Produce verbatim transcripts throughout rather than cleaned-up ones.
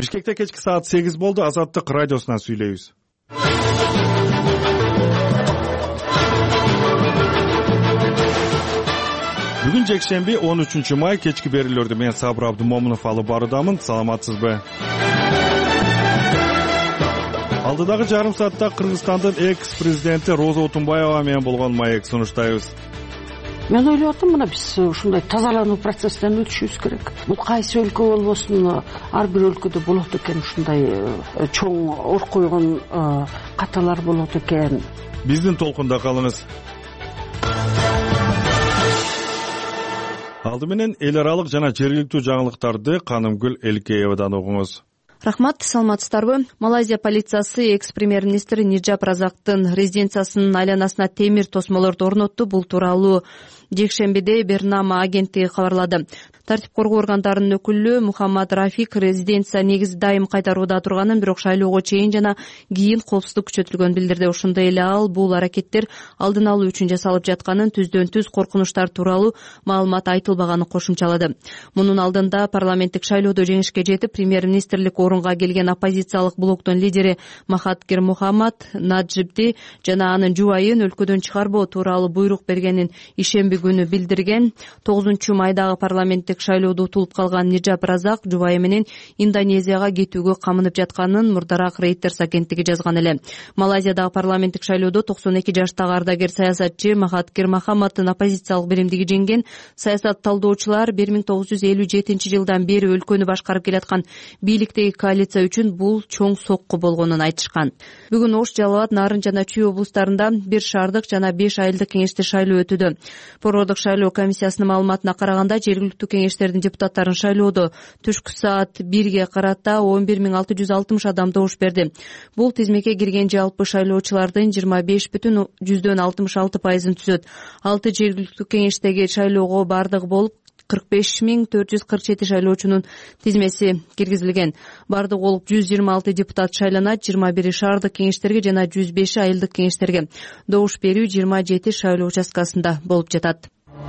Бишкекте кечки саат сегиз болду. Азаттык радиосунан сүйлөйбүз. Бүгүн жекшемби он үчүнчү май кечки берүүлөрдү мен Сабыр Абдумомунов алып баруудамын. Саламатсызбы? Алдыдагы жарым саатта Кыргызстандын экс-президенти Роза Отунбаева менен болгон маек сунуштайбыз. Мен ойлоп атам, мына биз ушундай тазалануу процесстен өтүшүбүз керек. Бул кайсы өлкө болбосун, ар бир өлкөдө болот экен ушундай чоң ор койгон каталар болот экен. Биздин толкунда калыңыз. Алды менен эл аралык жана жергиликтүү жаңылыктарды Канымгүл Элкеевадан угуңуз. Рахмат, саламатсыздарбы? Малайзия полициясы экс-премьер-министр Ниджап Разактын резиденциясынын айланасына темир тосмолорду орнотту. Бул тууралуу жекшембиде Бернама агенттиги кабарлады. Тартип коргоо органдарынын өкүлү Мухаммад Рафик резиденция негизи дайым кайтарууда турганын, бирок шайлоого чейин жана кийин коопсуздук күчөтүлгөнүн билдирди. Ошондой эле ал бул аракеттер алдын алуу үчүн жасалып жатканын, түздөн түз коркунучтар тууралуу маалымат айтылбаганын кошумчалады. Мунун алдында парламенттик шайлоодо жеңишке жетип, премьер-министрлик орунга келген оппозициялык блоктун лидери Махатгир Мухаммад Наджибди жана анын жубайын өлкөдөн чыгарбоо тууралуу буйрук бергенин ишемби күнү билдирген. тогузунчу майдагы парламенттик шайлоодо утулуп калган Ниджап Разак жубайы менен Индонезияга кетүүгө камынып жатканын мурдараак Reuters агенттиги жазган эле. Малайзиядагы парламенттик шайлоодо токсон эки жаштагы ардагер саясатчы Махатгир Мухаммаддын оппозициялык биримдиги жеңген. Саясат талдоочулар бир миң тогуз жүз элүү жетинчи жылдан бери өлкөнү башкарып келаткан бийликтеги коалиция үчүн бул чоң сокку болгонун айтышкан. Бүгүн Ош, Жалал абад, Нарын жана Чүй облустарында бир шаардык жана беш айылдык кеңеште шайлоо өтүүдө. Борбордук шайлоо комиссиясынын маалыматына караганда, жергиликтүү кеңештердин депутаттарын шайлоодо түшкү саат бирге карата он бир миң алты жүз алтымыш адам добуш берди. Бул тизмеке кирген жалпы шайлоочулардын жыйырма беш бүтүн жүздөн алтымыш алты пайызын түзөт. Алты жергиликтүү кеңештеги шайлоого бардыгы болуп кырк беш миң төрт жүз кырк жети шайлоочунун тизмеси киргизилген. Бардыгы болуп жүз жыйырма алты депутат шайланат, жыйырма бири шаардык кеңештерге жана жүз беши айылдык кеңештерге. Добуш берүү жыйырма жети шайлоо участкасында болуп жатат.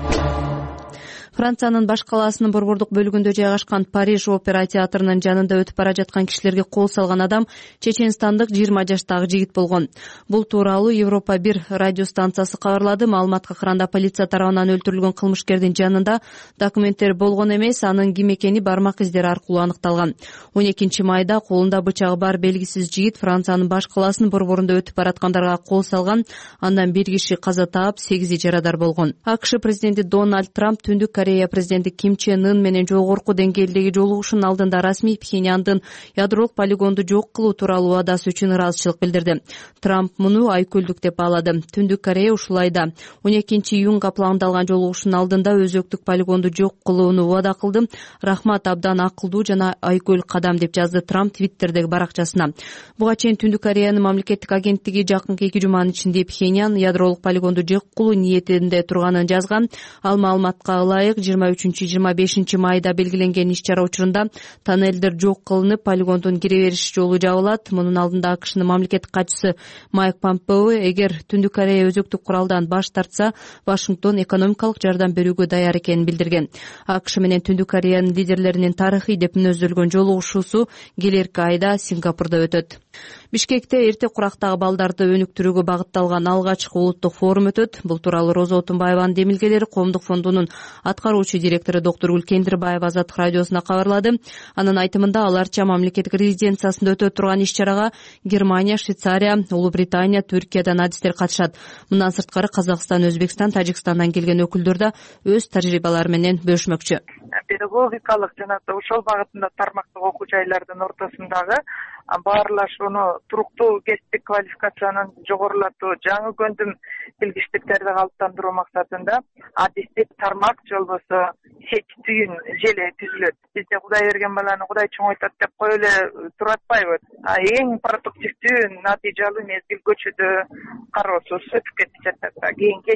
Франциянын баш калаасынын борбордук бөлүгүндө жайгашкан Париж опера театрынын жанында өтүп бара жаткан кишилерге кол салган адам чеченстандык жыйырма жаштагы жигит болгон. Бул тууралуу Европа бир радио станциясы кабарлады. Маалыматка караганда, полиция тарабынан өлтүрүлгөн кылмышкердин жанында документтер болгон эмес, анын ким экени бармак издери аркылуу аныкталган. он экинчи майда колунда бычагы бар белгисиз жигит Франциянын баш калаасынын борборунда өтүп бараткандарга кол салган. Андан бир киши каза таап, сегизи жарадар болгон. АКШ президенти Дональд Трамп Түндүк Корея президенти Ким Чен Ын менен жогорку деңгээлдеги жолугушуунун алдында расмий Пхеньяндын ядролук полигонду жок кылуу тууралуу убадасы үчүн ыраазычылык билдирди. Трамп муну айкөлдүк деп баалады. Түндүк Корея ушул айда он экинчи июнга пландалган жолугушуунун алдында өзөктүк полигонду жок кылууну убада кылды. Рахмат, абдан акылдуу жана айкөл кадам, деп жазды Трамп Твиттердеги баракчасына. Буга чейин Түндүк Кореянын мамлекеттик агенттиги жакынкы эки жуманын ичинде Пхеньян ядролук полигонду жок кылуу ниетинде турганын жазган. Ал маалыматка ылайык жыйырма үчүнчү жыйырма бешинчи майда белгиленген иш-чара учурунда тоннелдер жок кылынып, полигондун кире бериш жолу жабылат. Мунун алдында АКШнын мамлекеттик катчысы Майк Помпео эгер Түндүк Корея өзөктүк куралдан баш тартса, Вашингтон экономикалык жардам берүүгө даяр экенин билдирген. АКШ менен Түндүк Кореянын лидерлеринин тарыхый деп мүнөздөлгөн жолугушуусу келерки айда Сингапурда өтөт. Бишкекте эрте курактагы балдарды өнүктүрүүгө багытталган алгачкы улуттук форум өтөт. Бул тууралуу Роза Отунбаеванын демилгелери Коомдук фондунун аткаруучу директору доктор Гүлкендирбаева Азаттык радиосуна кабарлады. Анын айтымында, аларча мамлекеттик резиденциясында өтө турган иш-чарага Германия, Швейцария, Улуу Британия, Түркиядан адистер катышат. Мындан сырткары Казакстан, Өзбекстан, Тажикстандан келген өкүлдөр да өз тажрыйбалары менен бөлүшмөкчү. Педагогикалык жана ошол багытында тармактык окуу жайлардын ортосундагы баарлашууну, туруктуу кесиптик квалификациянын жогорулатуу, жаңы көндүм билгичтиктерди калыптандыруу максатында адистик тармак же болбосо сеть түйүн желе түзүлөт. Бизде Кудай берген баланы Кудай чоңойтот деп кое эле туруп атпайбы. Эң продуктивдүү, натыйжалуу мезгил көчүдө кароосуз өтүп кетип жатат. Кийин кеч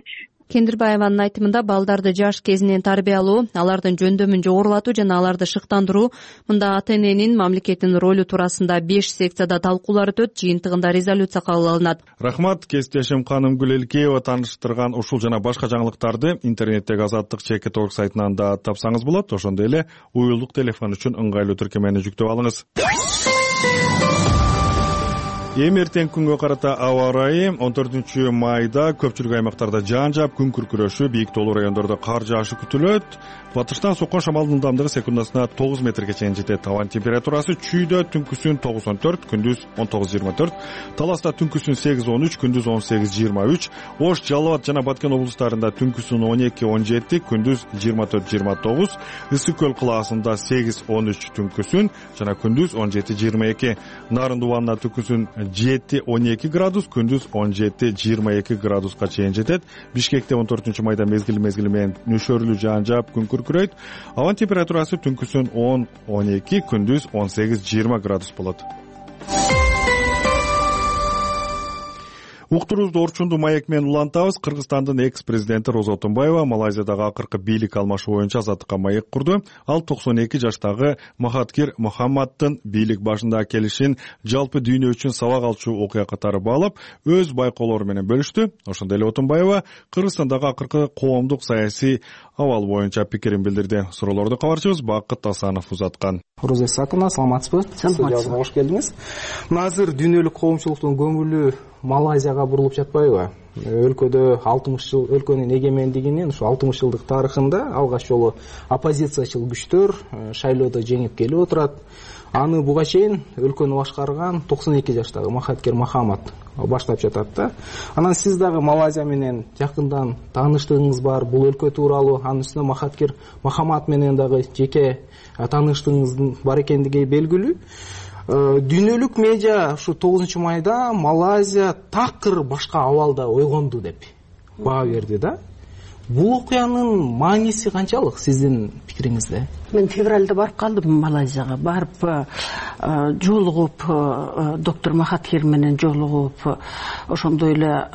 Кендирбаеванын айтымында балдарды жаш кезинен тарбиялоо, алардын жөндөмүн жогорулатуу жана аларды шыктандыруу, мында ата эненин мамлекеттин ролу туурасында беш секцияда талкуулар өтөт, жыйынтыгында резолюция кабыл алынат. Рахмат, кесиптешим Канымгүл Элкеева тааныштырган ушул жана башка жаңылыктарды интернеттеги Азаттык чекит орг сайтынан да тапсаңыз болот. Ошондой эле уюлдук телефон үчүн ыңгайлуу тиркемени жүктөп алыңыз. Эми эртең күнгө карата аба ырайы. он төртүнчү майда көпчүлүк аймактарда жаан жаап, күн күркүрөшү, бийик тоолуу райондордо кар жаашы күтүлөт. Батыштан соккон шамалдын ылдамдыгы секундасына тогуз метрге чейин жетет. Абанын температурасы чүйдө түнкүсүн тогуз он төрт, күндүз он тогуз жыйырма төрт, Таласта түнкүсүн сегиз он үч, күндүз он сегиз жыйырма үч, Ош, Жалал Абад жана Баткен облустарында түнкүсүн он эки он жети, күндүз жыйырма төрт жыйырма тогуз, Ысык көл кылаасында сегиз он үч түнкүсүн жана күндүз он жети жыйырма эки, Нарын дубанына түнкүсүн жети он эки градус, күндүз он жети жыйырма эки градуска чейин жетет. Бишкекте он төртүнчү майда мезгил мезгили менен нөшөрлүү жаан жаап, күн күркүрөйт. Абанын температурасы түнкүсүн он он эки, күндүз он сегиз жыйырма градус болот. Уктуруубузду Орчунду маек менен улантабыз. Кыргызстандын экс-президенти Роза Отунбаева Малайзиядагы акыркы бийлик алмашуу боюнча азаттыкка маек курду. Ал токсон эки жаштагы Махатхир Мохаммаддын бийлик башындагы келишин жалпы дүйнө үчүн сабак алчу окуя катары баалап, өз байкоолору менен бөлүштү. Ошондой эле Отунбаева Кыргызстандагы акыркы коомдук саясий абал боюнча пикирин билдирди. Суроолорду кабарчыбыз Бакыт Асанов узаткан. Роза Исаковна, саламатсызбы? Саламатсызбы. Кош келдиңиз. Азыр дүйнөлүк коомчулуктун көңүлү Малайзияга бурулуп жатпайбы? Өлкөдө алтымыш жыл өлкөнүн эгемендигинин ушу алтымыш жылдык тарыхында алгач жолу оппозициячыл күчтөр шайлоодо жеңип келип отурат. Аны буга чейин өлкөнү башкарган токсон эки жаштагы Махатхир Мохаммад баштап жатат да. Анан сиз дагы Малайзия менен жакындан тааныштыгыңыз бар. Бул өлкө тууралуу, анын үстүнө Махатхир Мохаммад менен дагы жеке тааныштыгыңыздын бар экендиги белгилүү. Дүйнөлүк медиа ушу тогузунчу майда Малайзия такыр башка абалда ойгонду деп баа берди да. Бул окуянын мааниси канчалык сиздин пикириңизде? Мен февралда барып калдым Малайзияга. Барып жолугуп, доктор Махатхир менен жолугуп, ошондой эле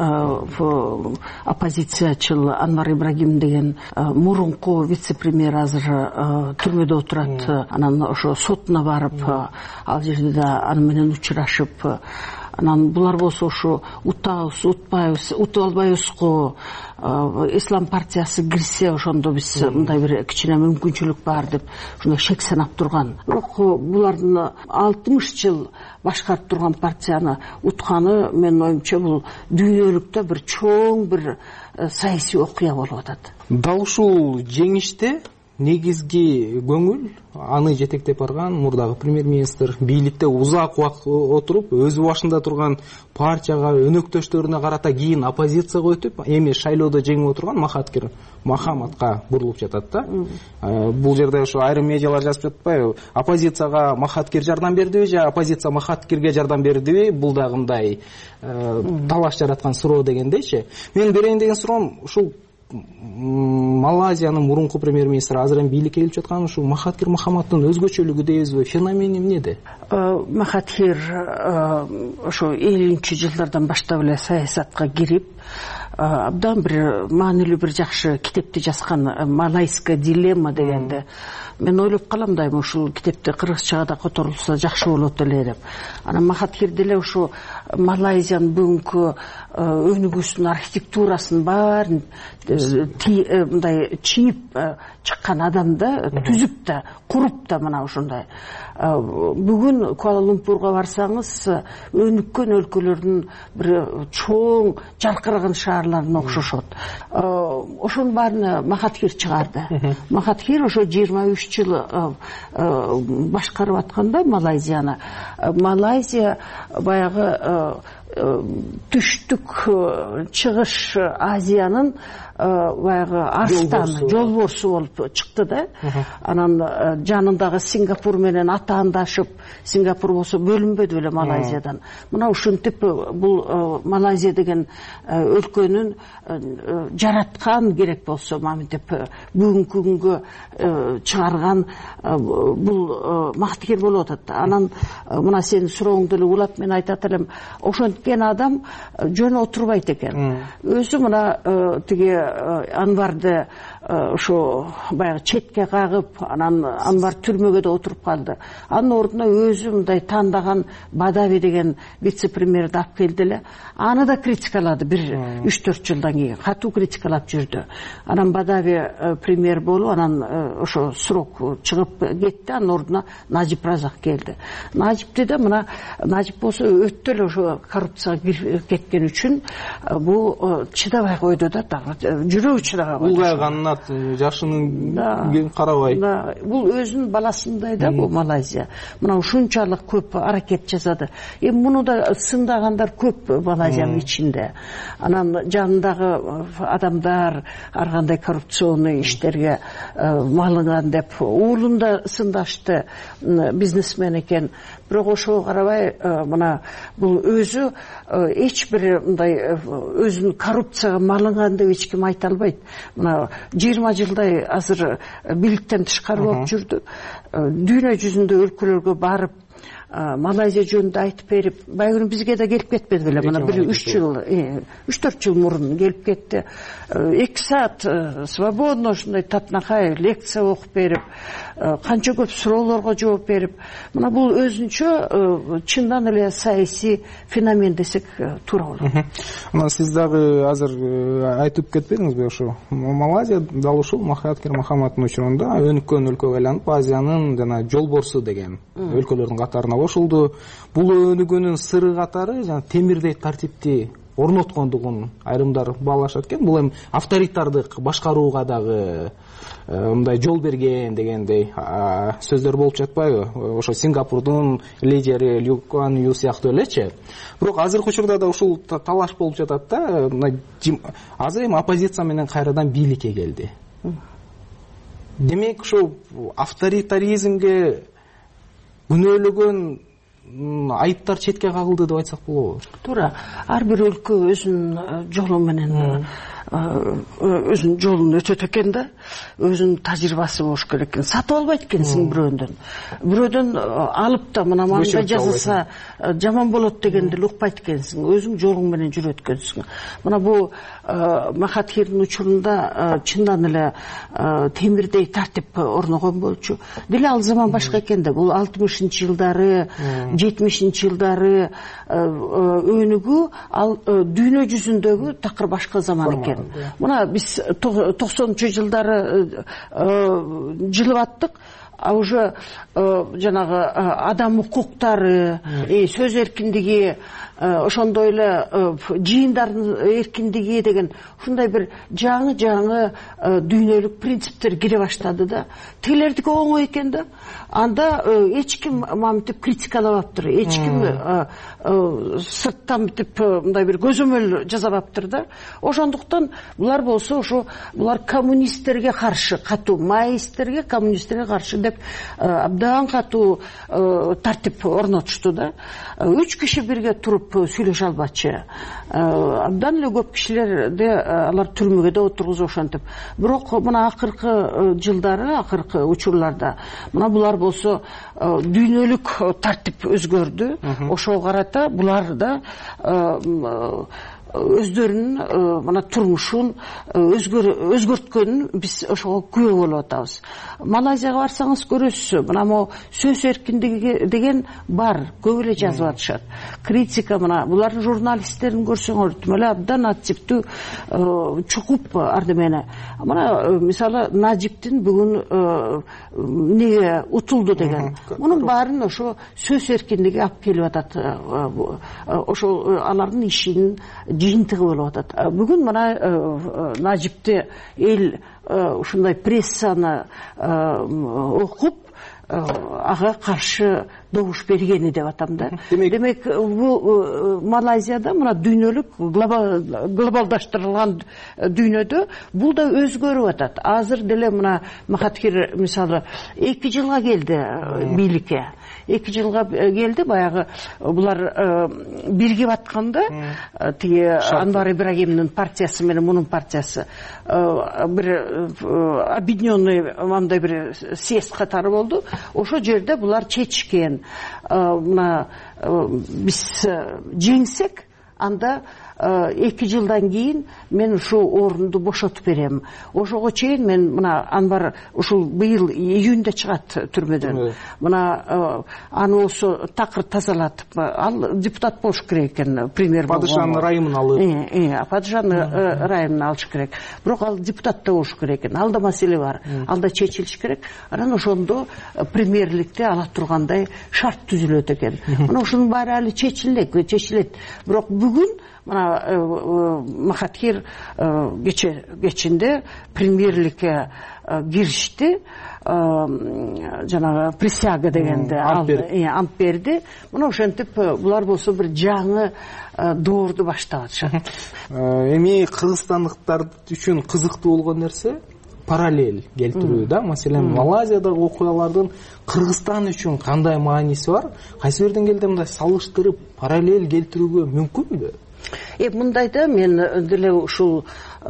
оппозициячыл Анвар Ибрагим деген мурунку вице-премьер азыр түрмөдө отурат. Анан ошо сотуна барып, ал жерде да аны менен учурашып, анан булар болсо ошо утабыз, утпайбыз, утуп албайбызго, Ислам партиясы кирсе ошондо биз мындай бир кичине мүмкүнчүлүк бар деп ушундай шек санап турган. Бирок булардын алтымыш жыл башкарып турган партияны утканы, менин оюмча, бул дүйнөлүктө бир чоң бир саясий окуя болуп атат. Дал ушул жеңиште негизги көңүл аны жетектеп барган мурдагы премьер-министр бийликте узак убакыт отуруп, өзү башында турган партияга, өнөктөштөрүнө карата кийин оппозицияга өтүп, эми шайлоодо жеңип отурган Махатхир Мохаммадка бурулуп жатат да. Бул жерде ошо айрым медиалар жазып жатпайбы? Оппозицияга Махатхир жардам бердиби же оппозиция Махатхирге жардам бердиби? Бул дагы мындай талаш жараткан суроо дегендейчи. Мен берейин деген суроом ушул Малайзиянын мурунку премьер-министри азыр эми бийликке келип жаткан ушу Махатхир Мохаммаддын өзгөчөлүгү дейбизби, феномени эмнеде? Махатхир ошо элүүнчү жылдардан баштап эле саясатка кирип, абдан бир маанилүү бир жакшы китепти жазган, Малайская дилемма дегенди. Мен ойлоп калам дайым, ушул китепти кыргызчага да которулса жакшы болот эле деп. Анан Махатхир деле ушу Малайзиянын бүгүнкү өнүгүүсүнүн архитектурасын баарын мындай чийип чыккан адам да, түзүп да, куруп да мына ушундай. Бүгүн Куала-Лумпурга барсаңыз, өнүккөн өлкөлөрдүн бир чоң жаркыраган шаарларына окшошот. Ошонун баарын Махатхир чыгарды. Махатхир ошо жыйырма үч жыл башкарып атканда Малайзияны, Малайзия баягы түштүк чыгыш Азиянын баягы арстаны, жолборсу болуп чыкты да. Анан жанындагы Сингапур менен атаандашып, Сингапур болсо бөлүнбөдү эле Малайзиядан. Мына ушинтип бул Малайзия деген өлкөнүн жараткан керек болсо, маминтип бүгүнкү күнгө чыгарган бул Махатхир болуп атат. Анан мына сенин сурооңду эле улап мен айтат элем, ошенткен адам жөн отурбайт экен. Өзү мына тиги Анварды ошо баягы четке кагып, анан Анвар түрмөгө да отуруп калды. Анын ордуна өзү мындай тандаган Бадави деген вице-премьерди алып келди эле. Аны да критикалады бир үч төрт жылдан кийин. Катуу критикалап жүрдү. Анан Бадави премьер болуп, анан ошо срок чыгып кетти. Анын ордуна Нажип Разак келди. Нажипти да мына Нажип болсо өтө эле ошо коррупцияга кирип кеткен үчүн бул чыдабай койду да, жүрөгү чыдабай койду. Улгайганына жашынын карабай. Бул өзүнүн баласындай да бул Малайзия. Мына ушунчалык көп аракет жасады. Эми муну да сындагандар көп Малайзиянын ичинде. Анан жанындагы адамдар ар кандай коррупционный иштерге малынган деп уулун да сындашты, бизнесмен экен. Бирок ошого карабай мына бул өзү эч бир мындай өзүнүн коррупцияга малынган деп эч ким айта албайт. Мына жыйырма жылдай азыр бийликтен тышкары болуп жүрдү. Дүйнө жүзүндө өлкөлөргө барып Малайзия жөнүндө айтып берип, байгүнү бизге да келип кетпеди беле. Мына бир үч жыл, үч төрт жыл мурун келип кетти. эки саат свободно ушундай татынакай лекция окуп берип, канча көп суроолорго жооп берип, мына бул өзүнчө чындан эле саясий феномен десек туура болот. Мына сиз дагы азыр айтып кетпедиңизби, ошо Малайзия дал ушул Махатхир Мохаммаддын учурунда өнүккөн өлкөгө айланып, Азиянын жана жолборсу деген өлкөлөрдүн катарына кошулду. Бул өнүгүүнүн сыры катары жана темирдей тартипти орноткондугун айрымдар баалашат экен. Бул эми авторитардык башкарууга дагы мындай жол берген дегендей сөздөр болуп жатпайбы? Ошо Сингапурдун лидери Ли Куан Ю сыяктуу элечи. Бирок азыркы учурда да ушул талаш болуп жатат да, азыр эми оппозиция менен кайрадан бийликке келди. Демек ошо авторитаризмге күнөөлөгөн айыптар четке кагылды деп айтсак болобу? Туура. Ар бир өлкө өзүнүн жолу менен өзүнүн жолун өтөт экен да, өзүнүн тажрыйбасы болуш керек экен. Сатып албайт экенсиң бирөөдөн. Бирөөдөн алып да мына мындай жасаса жаман болот дегенди укпайт экенсиң. Өзүң жолуң менен жүрөт экенсиң. Мына бул Махатхирдин учурунда чындан эле темирдей тартип орногон болчу. Деле ал заман башка экен да. Бул алтымышынчы жылдары, жетимишинчи жылдары өнүгүү ал дүйнө жүзүндөгү такыр башка заман экен. Мына биз токсонунчу жылдары жылып аттык, а уже жанагы адам укуктары, сөз эркиндиги, ошондой эле жыйындардын эркиндиги деген ушундай бир жаңы-жаңы дүйнөлүк принциптер кире баштады да. Тилердики оңой экен да. Анда эч ким мамтип критикалабаптыр, эч ким сырттан мынтип мындай бир көзөмөл жасабаптыр да. Ошондуктан булар болсо ошо булар коммунисттерге каршы катуу, маоисттерге, коммунисттерге каршы деп абдан катуу тартип орнотушту да. Үч киши бирге туруп сүйлөшө албачы. Абдан эле көп кишилерди алар түрмөгө да отургузуп ошентип. Бирок мына акыркы жылдары, акыркы учурларда мына булар болсо дүйнөлүк тартип өзгөрдү. Ошого карата булар да өздөрүнүн мына турмушун өзгөрткөнүн биз ошого күбө болуп атабыз. Малайзияга барсаңыз көрөсүз, мына могу сөз эркиндиги деген бар, көп эле жазып атышат. Критика мына булардын журналисттерин көрсөңөр тим эле абдан активдүү чукуп ардемени. Мына мисалы Нажиптин бүгүн эмнеге утулду деген. Мунун баарын ошо сөз эркиндиги алып келип атат. Ошол алардын ишинин жыйынтыгы болуп атат. Бүгүн мына Нажипти эл ушундай прессаны окуп ага каршы добуш бергени деп атам да. Демек бул Малайзияда мына дүйнөлүк глобалдаштырылган дүйнөдө бул да өзгөрүп атат. Азыр деле мына Махатхир мисалы эки жылга келди бийликке. эки жылга келди, баягы булар биригип атканда тиги Анвар Ибрагимдин партиясы менен мунун партиясы бир объединенный мындай бир съезд катары болду. Ошо жерде булар чечишкен. Мына биз жеңсек, анда эки жылдан кийин мен ушул орунду бошотуп берем. Ошого чейин мен мына Анбар ушул быйыл июнда чыгат түрмөдөн. Мына аны осы такыр тазалатып, ал депутат болуш керек экен, премьер болгон. Падышанын райымын алып. Э, падышанын райымын алыш керек. Бирок ал депутат да болуш керек экен. Алда маселе бар. Алда чечилиш керек. Анан ошондо премьерликти ала тургандай шарт түзүлөт экен. Мына ушунун баары али чечилет, чечилет. Бирок бүгүн мына Махатхир кече кечинде премьерликке киришти, жанагы присяга дегенде ант берди. Мына ошентип булар болсо бир жаңы доорду баштап атышат. Эми кыргызстандыктар үчүн кызыктуу болгон нерсе параллель келтирүү да. Маселен, Малайзиядагы окуялардын Кыргызстан үчүн кандай мааниси бар? Кайсы бирден келде мындай салыштырып параллель келтирүүгө мүмкүнбү? Э, мындайда мен деле ушул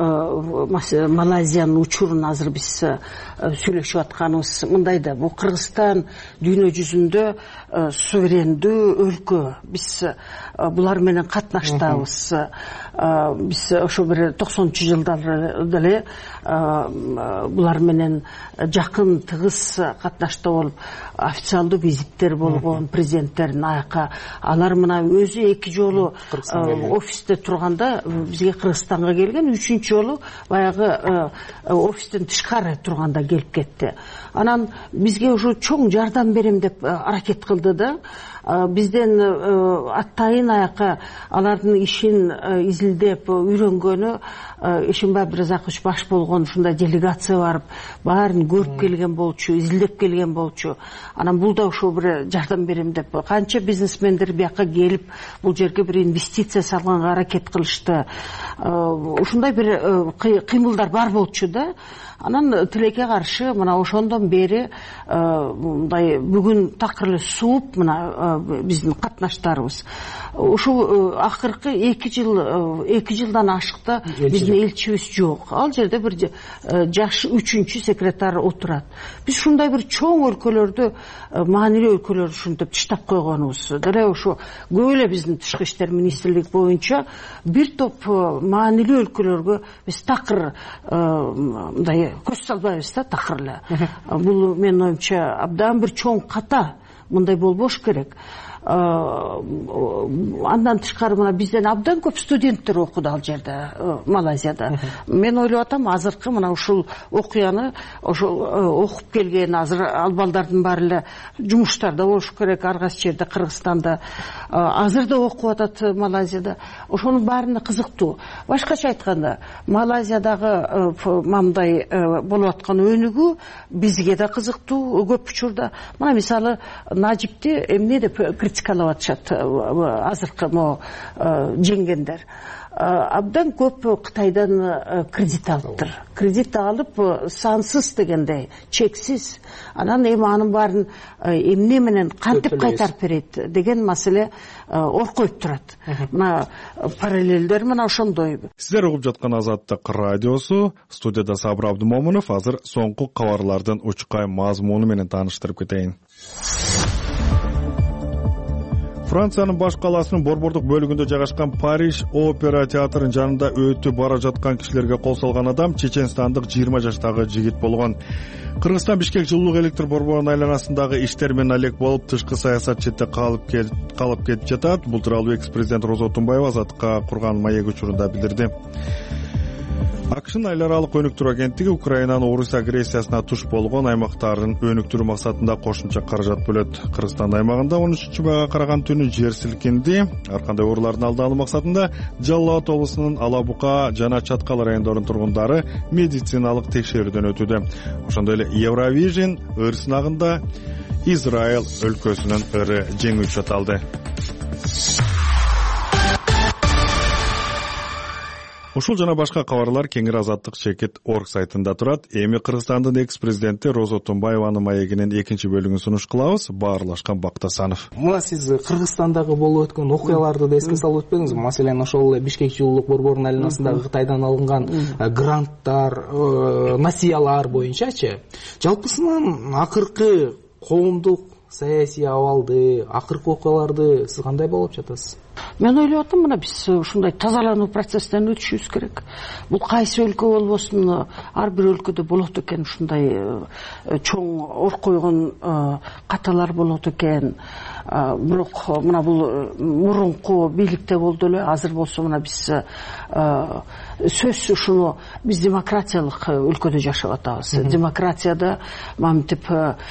Малайзиянын учурун азыр биз сүйлөшүп атканыбыз мындайда. Бул Кыргызстан дүйнө жүзүндө суверендүү өлкө. Биз булар менен катнаштабыз. Биз ошо бир токсонунчу жылдары деле булар менен жакын тыгыз катнашта болуп, официалдуу визиттер болгон президенттердин аяка. Алар мына өзү эки жолу офисте турганда бизге Кыргызстанга келген, үчүнчү жолу баягы офистен тышкары турганда келип кетти. Анан бизге уже чоң жардам берем деп аракет кылды да. Бизден аттайын аяка алардын ишин изилдеп үйрөнгөнү Ишимбай Абдразакович баш болгон ушундай делегация барып, баарын көрүп келген болчу, изилдеп келген болчу. Анан бул да ошо бир жардам берем деп канча бизнесмендер бияка келип, бул жерге бир инвестиция салганга аракет кылышты. Ушундай бир кыймылдар бар болчу да. Анан тилекке каршы мына ошондон бери мындай бүгүн такыр эле сууп мына биздин катнаштарыбыз. Ушул акыркы эки жыл эки жылдан ашыкта биздин элчибиз жок. Ал жерде бир жаш үчүнчү секретарь отурат. Биз ушундай бир чоң өлкөлөрдү, маанилүү өлкөлөрдү ушинтип таштап койгонубуз. Деле ошо көп эле биздин тышкы иштер министрлиги боюнча бир топ маанилүү өлкөлөргө биз такыр мындай көз салбайбыз да, такыр эле. Бул менин оюмча абдан бир чоң ката, мындай болбош керек. Андан тышкары мына бизден абдан көп студенттер окуду ал жерде, Малайзияда. Мен ойлоп атам, азыркы мына ушул окуяны ошол окуп келген азыр ал балдардын баары эле жумуштарда болуш керек, ар кайсы жерде, Кыргызстанда, азыр да окуп атат Малайзияда. Ошонун баарына кызыктуу. Башкача айтканда, Малайзиядагы мындай болуп аткан өнүгүү бизге да кызыктуу көп учурда. Мына мисалы Нажипти эмне деп критикалап атышат азыркы мо жеңгендер. Абдан көп Кытайдан кредит алыптыр. Кредит алып сансыз дегендей, чексиз. Анан эми анын баарын эмне менен кантип кайтарып берет деген маселе оркойт турат. Мына параллелдер мына ошондой. Сиздер угуп жаткан Азаттык радиосу, студияда Сабыр Абдымомунов. Азыр соңку кабарлардын учкай мазмуну менен тааныштырып кетейин. Франциянын баш каласынын борбордук бөлүгүндө жайгашкан Париж опера театрынын жанында өтүп бара жаткан кишилерге кол салган адам чеченстандык жыйырма жаштагы жигит болгон. Кыргызстан Бишкек жылуулук электр борборунун айланасындагы иштер менен алек болуп, тышкы саясат четте калып калып кетип жатат. Бул тууралуу экс-президент Роза Отунбаева Азаттыкка курган маек учурунда билдирди. АКШнын айлар аралык өнүктүрүү агенттиги Украинанын Орус агрессиясына туш болгон аймактарын өнүктүрүү максатында кошумча каражат бөлөт. Кыргызстан аймагында он үчүнчү майга караган түнү жер силкинди. Ар кандай оорулардын алдын алуу максатында Жалал Абад облусунун Алабука жана Чаткал райондорунун тургундары медициналык текшерүүдөн өтүүдө. Ошондой эле Евровижн ыр сынагында Израиль өлкөсүнүн ыры жеңүүчү аталды. Ушул жана башка кабарлар кеңири азаттык чекит точка орг сайтында турат. Эми Кыргызстандын экс-президенти Роза Отунбаеванын маегинин экинчи бөлүгүн сунуш кылабыз. Баарлашкан Бактасанов. Мына сиз Кыргызстандагы болуп өткөн окуяларды да эске салып өтпөңүзбү? Маселен, ошол эле Бишкек жылуулук борборунун айланасындагы Кытайдан алынган гранттар, насыялар боюнчачы. Жалпысынан акыркы коомдук саясий абалды, акыркы окуяларды сиз кандай баалап жатасыз? Мен ойлоп атам, мына биз ушундай тазалануу процесстен өтүшүбүз керек. Бул кайсы өлкө болбосун, ар бир өлкөдө болот экен ушундай чоң ор койгон каталар болот экен. Бирок мына бул мурунку бийликте болду эле, азыр болсо мына биз сөзсүз ушуну биз демократиялык өлкөдө жашап атабыз. Демократияда мамтип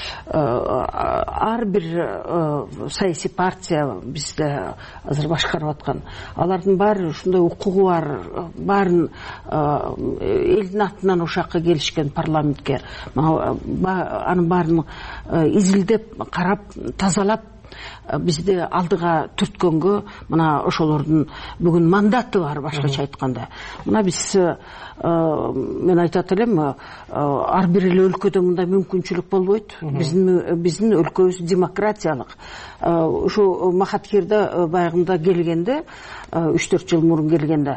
ар бир саясий партия бизде азыр башкарып аткан. Алардын баары ушундай укугу бар, баарын элдин атынан ушакка келишкен парламентке. Анын баарын изилдеп, карап, тазалап бизди алдыга түрткөнгө мына ошолордун бүгүн мандаты бар, башкача айтканда. Мына биз мен айтат элем, ар бир эле өлкөдө мындай мүмкүнчүлүк болбойт. Биздин биздин өлкөбүз демократиялык. Ушу Махатхирде баягында келгенде, үч төрт жыл мурун келгенде,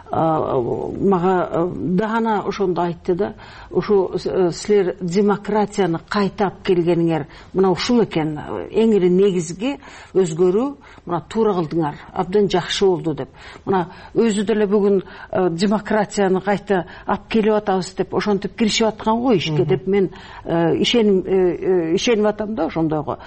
мага даана ошондо айтты да, ушу силер демократияны кайтап келгениңер мына ушул экен, эң эле негизги өзгөрүү, мына туура кылдыңар, абдан жакшы болду деп. Мына өзү деле бүгүн демократияны кайта алып келип атабыз деп ошентип киришип аткан го ишке деп мен ишенип атам да ошондойго.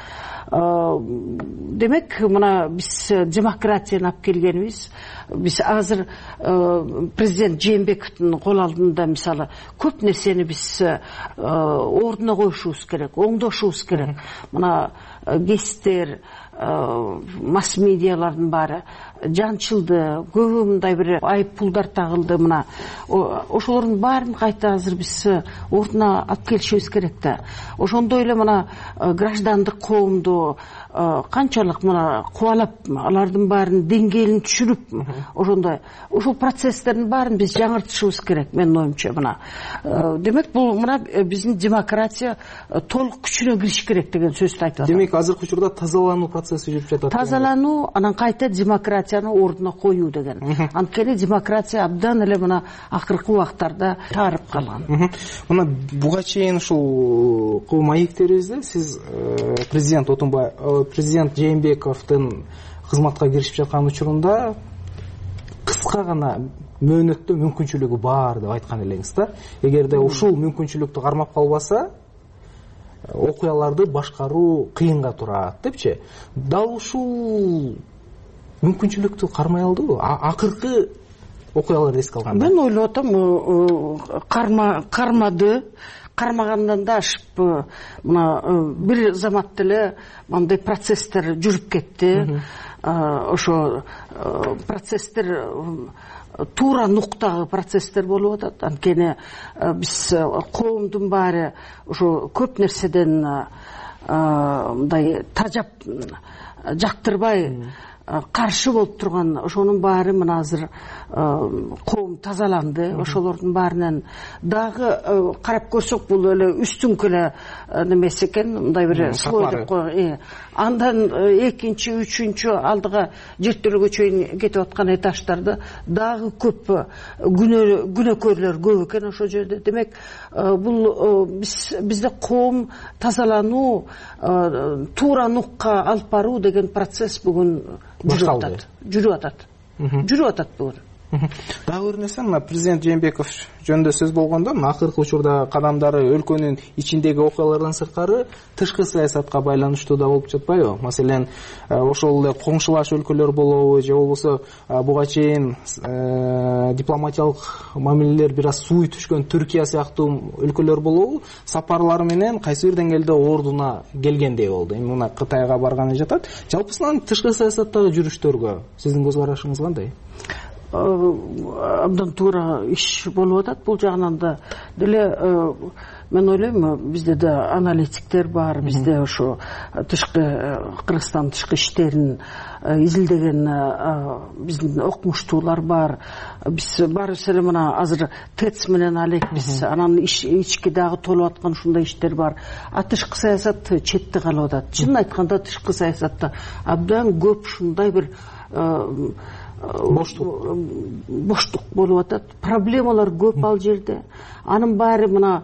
Демек, мына биз демократияны алып келгенибиз, биз азыр президент Жээнбековдун кол алдында мисалы көп нерсени биз ордуна коюшубуз керек, оңдошубуз керек. Мына гесттер, масс медиалардын баары жанчылды, көбү мындай бир айып пулдар тагылды. Мына ошолордун баарын кайта азыр биз ордуна алып келишибиз керек да. Ошондой эле мына граждандык коомду канчалык мына кубалап, алардын баарын деңгээлин түшүрүп, ошондой ушул процесстердин баарын биз жаңыртышыбыз керек, менин оюмча. Мына демек, бул мына биздин демократия толук күчүнө кириш керек деген сөздү айтып атам. Демек, азыркы учурда тазалануу процесси жүрүп жатат. Тазалануу, анан кайта демократияны ордуна коюу деген. Анткени демократия абдан эле мына акыркы убактарда таарып калган. Мына буга чейин ушул маектерибизде сиз президент Отунбай, президент Жээнбековдун кызматка киришип жаткан учурунда кыска гана мөөнөттө мүмкүнчүлүгү бар деп айткан элеңиз да. Эгерде ушул мүмкүнчүлүктү кармап калбаса, окуяларды башкаруу кыйынга турат депчи. Дал ушул мүмкүнчүлүктү кармай алдыбы? Акыркы окуяларды эске алганда. Мен ойлоп атам, карма кармады. Кармагандан да ашып, мына бир заматта эле мындай процесстер жүрүп кетти. Ошо процесстер туура нуктагы процесстер болуп атат. Анткени биз коомдун баары ошо көп нерседен мындай тажап, жактырбай, каршы болуп турган ошонун баары мына азыр коом тазаланды. Ошолордун баарынан дагы карап көрсөк, бул эле үстүңкү эле немеси экен, мындай бир слой деп кой. Андан экинчи, үчүнчү алдыга жертөлөгө чейин кетип аткан этаждарды дагы көп күнөөкөрлөр көп экен ошол жерде. Демек, бул бизде коом тазалануу, туура нукка алып баруу деген процесс бүгүн жүрүп атат. Жүрүп атат. Жүрүп атат бүгүн. Дагы бир нерсе, мына президент Жээнбеков жөнүндө сөз болгондо, акыркы учурда кадамдары өлкөнүн ичиндеги окуялардан сырткары тышкы саясатка байланыштуу да болуп жатпайбы? Маселен, ошол эле коңшулаш өлкөлөр болобу, же болбосо буга чейин дипломатиялык мамилелер бир аз сууй түшкөн Түркия сыяктуу өлкөлөр болобу, сапарлары менен кайсы бир деңгээлде ордуна келгендей болду. Эми мына Кытайга барганы жатат. Жалпысынан тышкы саясаттагы жүрүштөргө сиздин көз карашыңыз кандай? Абдан туура иш болуп атат. Бул жагынан да деле мен ойлойм, бизде да аналитиктер бар, бизде ошо тышкы Кыргызстан тышкы иштерин изилдеген биздин окумуштуулар бар. Биз баарыбыз эле мына азыр ТЭЦ менен алекпиз, анан ички дагы толуп аткан ушундай иштер бар. А тышкы саясат четте калып атат. Чынын айтканда, тышкы саясатта абдан көп ушундай бир боштук боштук болуп атат. Проблемалар көп ал жерде. Анын баары мына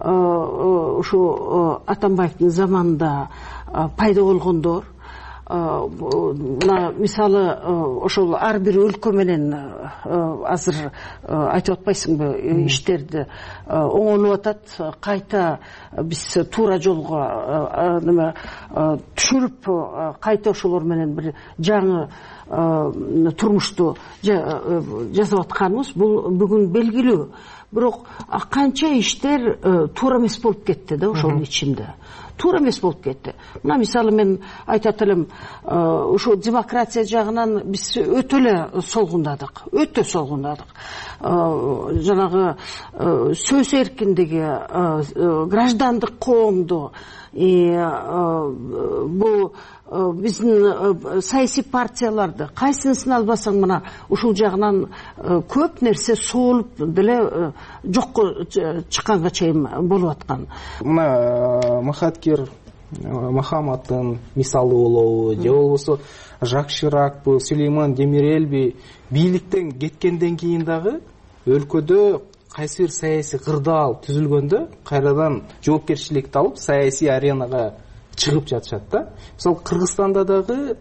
ошо Атамбаевдин заманында пайда болгондор. Мына мисалы ошол ар бир өлкө менен азыр айтып атпайсыңбы иштерди оңолуп атат, кайта биз туура жолго неме түшүрүп кайта ошолор менен бир жаңы турмушту жасап атканыбыз бул бүгүн белгилүү. Бирок канча иштер туура эмес болуп кетти да ошонун ичинде. Туура эмес болуп кетти. Мына мисалы мен айтат элем, ошо демократия жагынан биз өтө эле солгундадык, өтө солгундадык. Жанагы сөз эркиндиги, граждандык коомду, бул биздин саясий партияларды кайсынысын албасаң мына ушул жагынан көп нерсе соолуп деле жокко чыкканга чейин болуп аткан. Мына Махаткир Мохаммадтын мисалы болобу же болбосо Жак Ширакпы, Сулейман Демирелби бийликтен кеткенден кийин дагы өлкөдө кайсы бир саясий кырдаал түзүлгөндө кайрадан жоопкерчиликти алып саясий аренага чыгып жатышат да. Мисалы Кыргызстанда дагы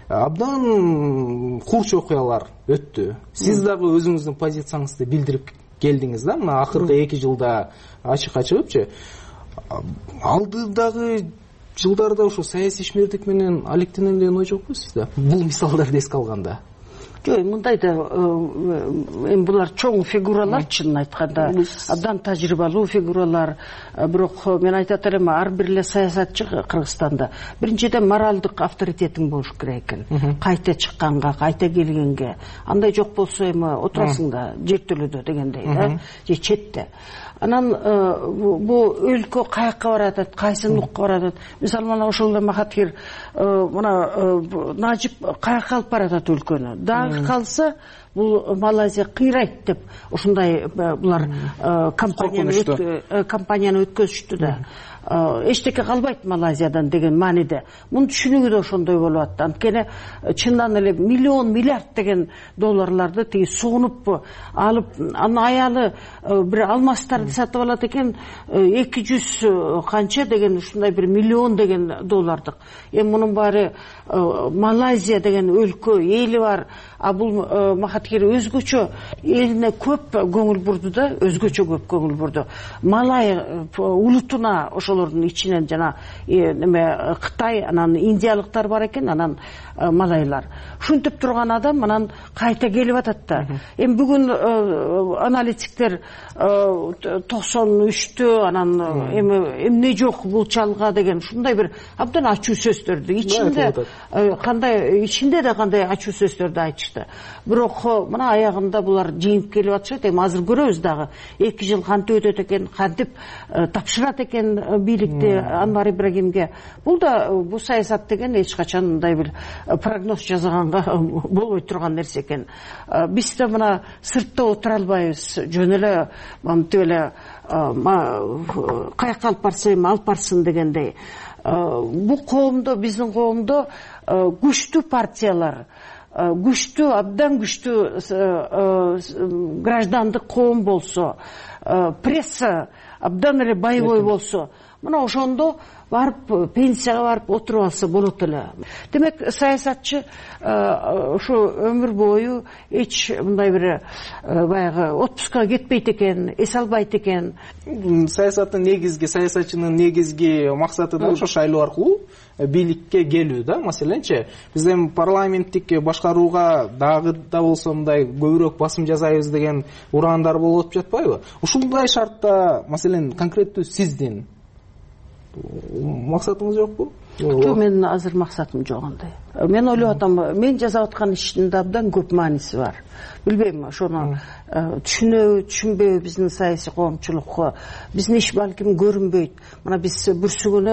абдан курч окуялар өттү. Сиз дагы өзүңүздүн позицияңызды билдирип келдиңиз да, мына акыркы эки жылда ачыкка чыгыпчы. Алдыдагы жылдарда ошо саясий ишмердик менен алектене эле ой жокпу сизде? Бул мисалдарды эске алганда. Жок, мындай да эми булар чоң фигуралар, чынын айтканда, абдан тажрыйбалуу фигуралар. Бирок мен айтат элем, ар бир эле саясатчы Кыргызстанда биринчиден моралдык авторитетиң болуш керек экен. Кайта чыкканга, кайта келгенге. Андай жок болсо эми отурасың да жер төлөдө дегендей, да, же четте. Анан бул өлкө каяка баратат, кайсы нукка баратат. Мисалы мына ошол Махаткир мына Нажип каяка алып баратат өлкөнү. Дагы калса бул Малайзия кыйрайт деп ушундай булар кампанияны өткөзүштү да. Эчтеке калбайт Малайзиядан деген мааниде. Мунун түшүнүгү да ошондой болуп атты. Анткени чындан эле миллион миллиард деген долларларды тиги суунуп алып, анын аялы бир алмастарды сатып алат экен, эки жүз канча деген ушундай бир миллион деген доллардык. Эми мунун баары Малайзия деген өлкө, эли бар. А бул Махаткир өзгөчө элине көп көңүл бурду да, өзгөчө көп көңүл бурду. Малай улутуна ошолордун ичинен жана неме Кытай, анан индиялыктар бар экен, анан малайлар. Ушинтип турган адам анан кайта келип атат да. Эми бүгүн аналитиктер токсон үчтө анан эми эмне жок бул чалга деген ушундай бир абдан ачуу сөздөрдү ичинде кандай ичинде да кандай ачуу сөздөрдү айтышты. Бирок мына аягында булар жеңип келип атышат. Эми азыр көрөбүз дагы эки жыл кантип өтөт экен, кантип тапшырат экен бийликти Анвар Ибрагимге. Бул да бул саясат деген эч качан мындай бир прогноз жасаганга болбой турган нерсе экен. Биз да мына сыртта отура албайбыз. Жөн эле мынтип эле каяка алып барса эми алып барсын дегендей. Бул коомдо, биздин коомдо күчтүү партиялар, күчтүү, абдан күчтүү граждандык коом болсо, пресса абдан эле боевой болсо, мына ошондо барып пенсияга барып отуруп алса болот эле. Демек саясатчы ошо өмүр бою эч мындай бир баягы отпускага кетпейт экен, эс албайт экен. Саясаттын негизги, саясатчынын негизги максаты да ошо шайлоо аркылуу бийликке келүү да. Маселенчи, биз эми парламенттик башкарууга дагы да болсо мындай көбүрөөк басым жасайбыз деген ураандар болуп атып жатпайбы? Ушундай шартта, маселен, конкреттүү сиздин максатыңыз жокпу? Жок, менин азыр максатым жок андай. Мен ойлоп атам, мен жасап аткан иштин абдан көп мааниси бар. Билбейм, ошону түшүнөбү, түшүнбөйбү биздин саясий коомчулукка. Биздин иш балким көрүнбөйт. Мына биз бүрсүгүнө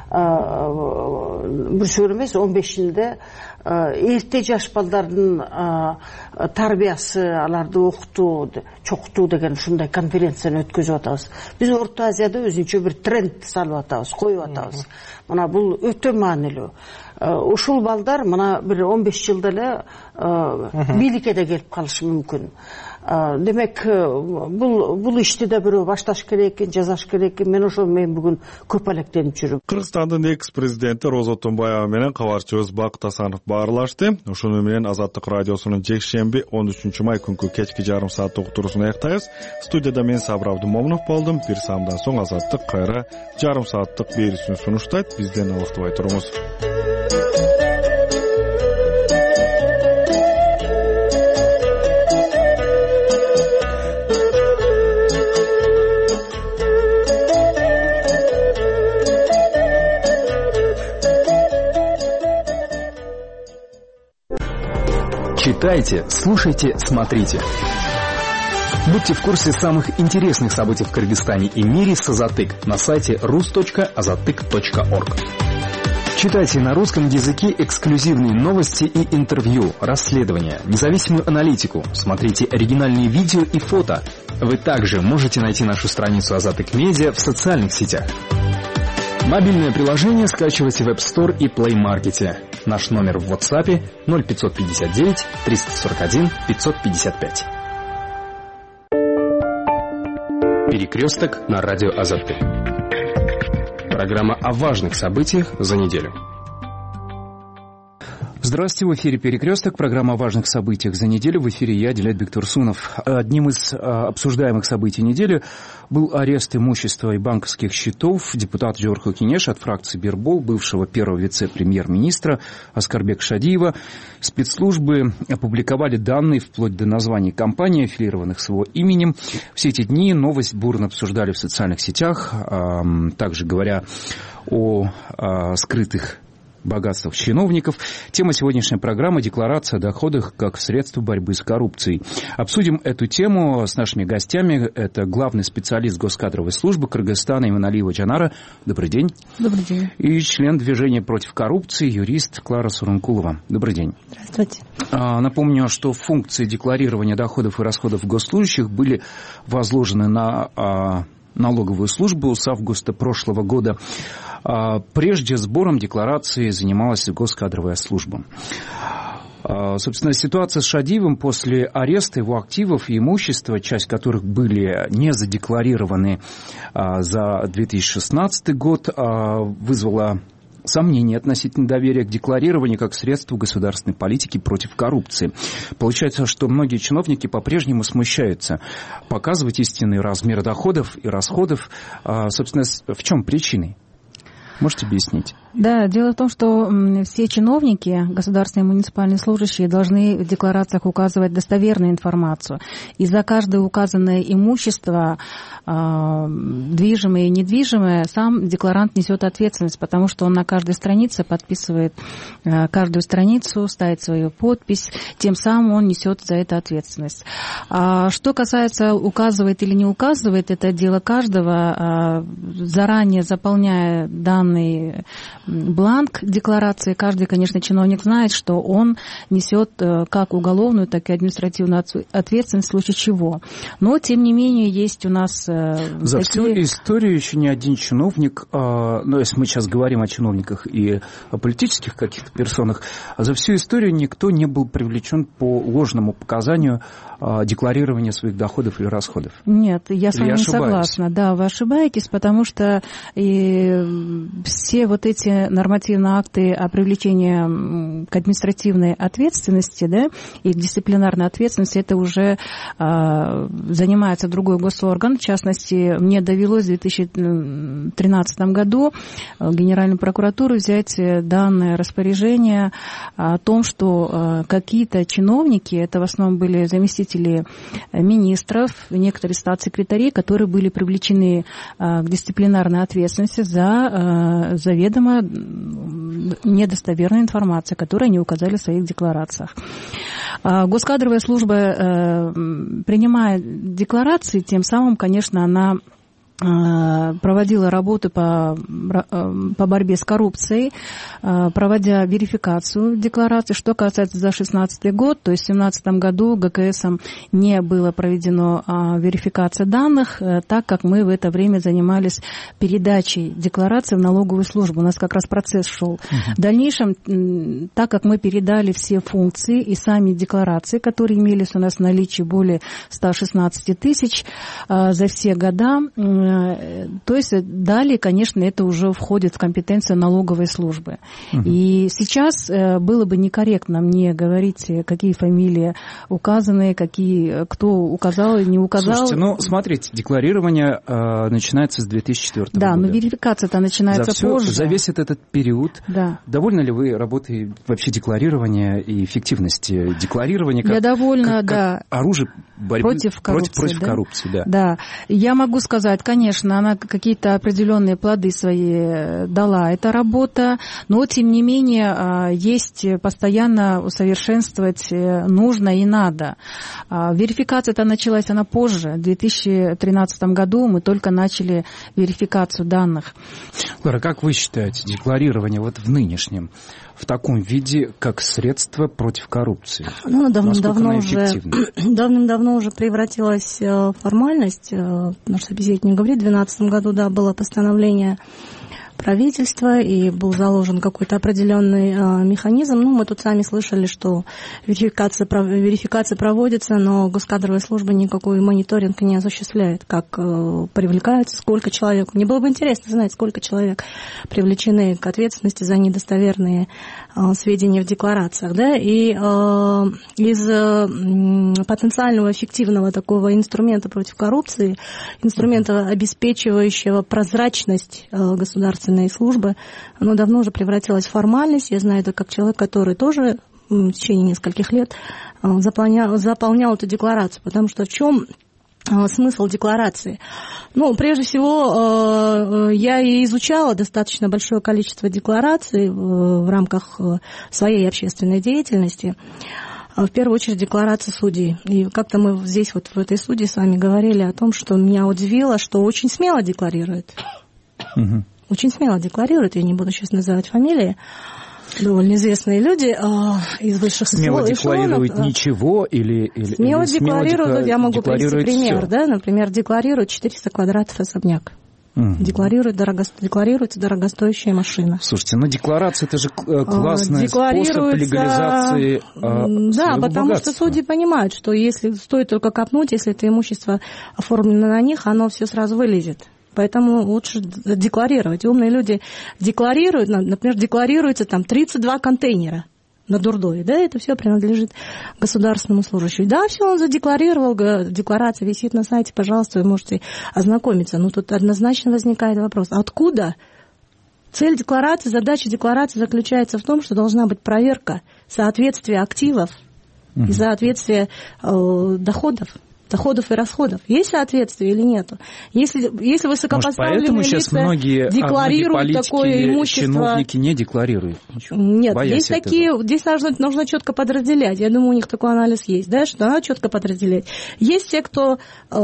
бүрсүгүн эмес, он бешинде эрте жаш балдардын тарбиясы, аларды окутуу, чокутуу деген ушундай конференцияны өткөзүп атабыз. Биз Орто Азияда өзүнчө бир тренд салып атабыз, коюп атабыз. Мына бул өтө маанилүү. ушул балдар мына бир он беш жылда эле бийликке да келип калышы мүмкүн. Демек, бул бул ишти да бирөө башташ керек экен, жазаш керек экен. Мен ошо мен бүгүн көп алектенип жүрүм. Кыргызстандын экс-президенти Роза Тунбаева менен кабарчыбыз Бакыт Асанов баарлашты. Ошону менен Азаттык радиосунун жекшемби он үчүнчү май күнкү кечки жарым саат уктуруусун аяктайбыз. Студияда мен Сабыр Абдымомунов болдум. Бир саамдан соң Азаттык кайра жарым сааттык берүүсүн сунуштайт. Бизден алыктабай туруңуз. Читайте, слушайте, смотрите. Будьте в курсе самых интересных событий в Кыргызстане и мире с Азатык на сайте рус точка азатык точка орг. Читайте на русском языке эксклюзивные новости и интервью, расследования, независимую аналитику. Смотрите оригинальные видео и фото. Вы также можете найти нашу страницу Азатык Медиа в социальных сетях. Мобильное приложение скачивайте в App Store и Play Market. Наш номер в WhatsApp ноль пятьсот пятьдесят девять триста сорок один пятьсот пятьдесят пять. Перекресток на радио Азатык. Программа о важных событиях за неделю. Здравствуйте, в эфире «Перекресток», программа о важных событиях за неделю. В эфире я, Дилет Бектурсунов. Одним из обсуждаемых событий недели был арест имущества и банковских счетов депутата Жорхо Кенеш от фракции Бирбол, бывшего первого вице-премьер-министра Аскарбека Шадиева. Спецслужбы опубликовали данные вплоть до названий компаний, аффилированных с его именем. Все эти дни новость бурно обсуждали в социальных сетях, также говоря о скрытых богатствах чиновников. Тема сегодняшней программы — декларация о доходах как средство борьбы с коррупцией. Обсудим эту тему с нашими гостями. Это главный специалист Госкадровой службы Кыргызстана Иманалиева Джанара. Добрый день. Добрый день. И член движения против коррупции, юрист Клара Сурункулова. Добрый день. Здравствуйте. Напомню, что функции декларирования доходов и расходов госслужащих были возложены на налоговую службу с августа прошлого года. Прежде сбором декларации занималась Госкадровая служба. Собственно, ситуация с Шадиевым после ареста его активов и имущества, часть которых были не задекларированы за две тысячи шестнадцатый год, вызвала сомнения относительно доверия к декларированию как средству государственной политики против коррупции. Получается, что многие чиновники по-прежнему смущаются показывать истинный размер доходов и расходов. Собственно, в чем причины? Можете объяснить? Да, дело в том, что все чиновники, государственные и муниципальные служащие, должны в декларациях указывать достоверную информацию. И за каждое указанное имущество, движимое и недвижимое, сам декларант несет ответственность, потому что он на каждой странице подписывает каждую страницу, ставит свою подпись, тем самым он несет за это ответственность. А что касается указывает или не указывает, это дело каждого. Заранее заполняя данные бланк декларации, каждый, конечно, чиновник знает, что он несет как уголовную, так и административную ответственность в случае чего. Но, тем не менее, есть у нас За такие... всю историю еще ни один чиновник, ну, если мы сейчас говорим о чиновниках и о политических каких-то персонах, за всю историю никто не был привлечен по ложному показанию декларирования своих доходов или расходов. Нет, я с вами не ошибаюсь? согласна. Да, вы ошибаетесь, потому что и все вот эти нормативные акты о привлечении к административной ответственности, да, и к дисциплинарной ответственности, это уже а, занимается другой госорган. В частности, мне довелось в две тысячи тринадцатом году Генеральную прокуратуру взять данное распоряжение о том, что а, какие-то чиновники, это в основном были заместители министров, некоторые статс-секретари, которые были привлечены а, к дисциплинарной ответственности за а, заведомо недостоверной информацией, которую они указали в своих декларациях. А, Госкадровая служба, а, принимая декларации, тем самым, конечно, она проводила работы по, по борьбе с коррупцией, проводя верификацию деклараций. Что касается за две тысячи шестнадцатый год, то есть в две тысячи семнадцатом году ГКСом не было проведено верификация данных, так как мы в это время занимались передачей деклараций в налоговую службу. У нас как раз процесс шел. Uh-huh. В дальнейшем, так как мы передали все функции и сами декларации, которые имелись у нас в наличии более ста шестнадцати тысяч за все года, то есть далее, конечно, это уже входит в компетенцию налоговой службы. Угу. И сейчас было бы некорректно мне говорить, какие фамилии указаны, какие, кто указал и не указал. Слушайте, ну, смотрите, декларирование э, начинается с две тысячи четвёртого да, года. Да, но верификация-то начинается за все, позже. За весь этот период. Да. Довольны ли вы работой вообще декларирования и эффективности декларирования? Как, Я довольна, как, да. Как оружие борьбы против коррупции. Против, против да? коррупции, да. Да. Я могу сказать, конечно, она какие-то определенные плоды свои дала, эта работа, но, тем не менее, есть постоянно усовершенствовать нужно и надо. Верификация-то началась, она позже. В две тысячи тринадцатом году мы только начали верификацию данных. Лара, как вы считаете, декларирование вот в нынешнем, в таком виде, как средство против коррупции? Ну, давным-давно уже, давным-давно уже превратилась в формальность. Наш собеседник говорит, в две тысячи двенадцатом году, да, было постановление правительства, и был заложен какой-то определенный э, механизм. Ну, мы тут сами слышали, что верификация, верификация проводится, но госкадровая служба никакой мониторинг не осуществляет, как э, привлекается, сколько человек. Мне было бы интересно знать, сколько человек привлечены к ответственности за недостоверные э, сведения в декларациях. Да? И э, из э, потенциального эффективного такого инструмента против коррупции, инструмента, обеспечивающего прозрачность э, государственной службы, оно давно уже превратилось в формальность. Я знаю это как человек, который тоже в течение нескольких лет заполнял, заполнял эту декларацию. Потому что в чем смысл декларации? Ну, прежде всего, я и изучала достаточно большое количество деклараций в рамках своей общественной деятельности. В первую очередь декларация судей. И как-то мы здесь вот в этой студии с вами говорили о том, что меня удивило, что очень смело декларирует. Угу. Очень смело декларируют, я не буду сейчас называть фамилии, довольно известные люди э, из высших смело декларируют ничего или, или смело или декларируют, смело я могу привести пример, все. Да, например, декларируют четыреста квадратов особняк. Угу. Декларирует дорого, декларируется дорогостоящая машина. Слушайте, ну декларация это же классный способ легализации э, да, потому богатства. Что судьи понимают, что если стоит только копнуть, если это имущество оформлено на них, оно все сразу вылезет. Поэтому лучше декларировать. Умные люди декларируют, например, декларируется там тридцать два контейнера на Дурдове, да, это все принадлежит государственному служащему. Да, все он задекларировал, декларация висит на сайте, пожалуйста, вы можете ознакомиться. Но тут однозначно возникает вопрос, откуда? Цель декларации, задача декларации заключается в том, что должна быть проверка соответствия активов угу. и соответствия э, доходов. доходов и расходов. Есть соответствие или нет? Если, если высокопоставленные лица многие, декларируют многие такое имущество... чиновники не декларируют. Ничего, нет, есть такие... Этого. Здесь нужно, нужно четко подразделять. Я думаю, у них такой анализ есть, да, что надо четко подразделять. Есть те, кто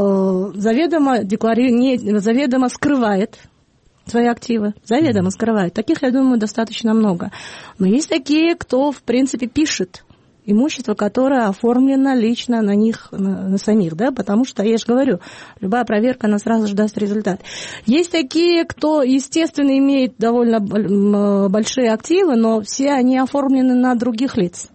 э, заведомо, деклари... не, заведомо скрывает свои активы, заведомо mm-hmm. скрывает. Таких, я думаю, достаточно много. Но есть такие, кто, в принципе, пишет имущество, которое оформлено лично на них, на, на самих, да, потому что, я же говорю, любая проверка, она сразу же даст результат. Есть такие, кто, естественно, имеет довольно большие активы, но все они оформлены на других лиц.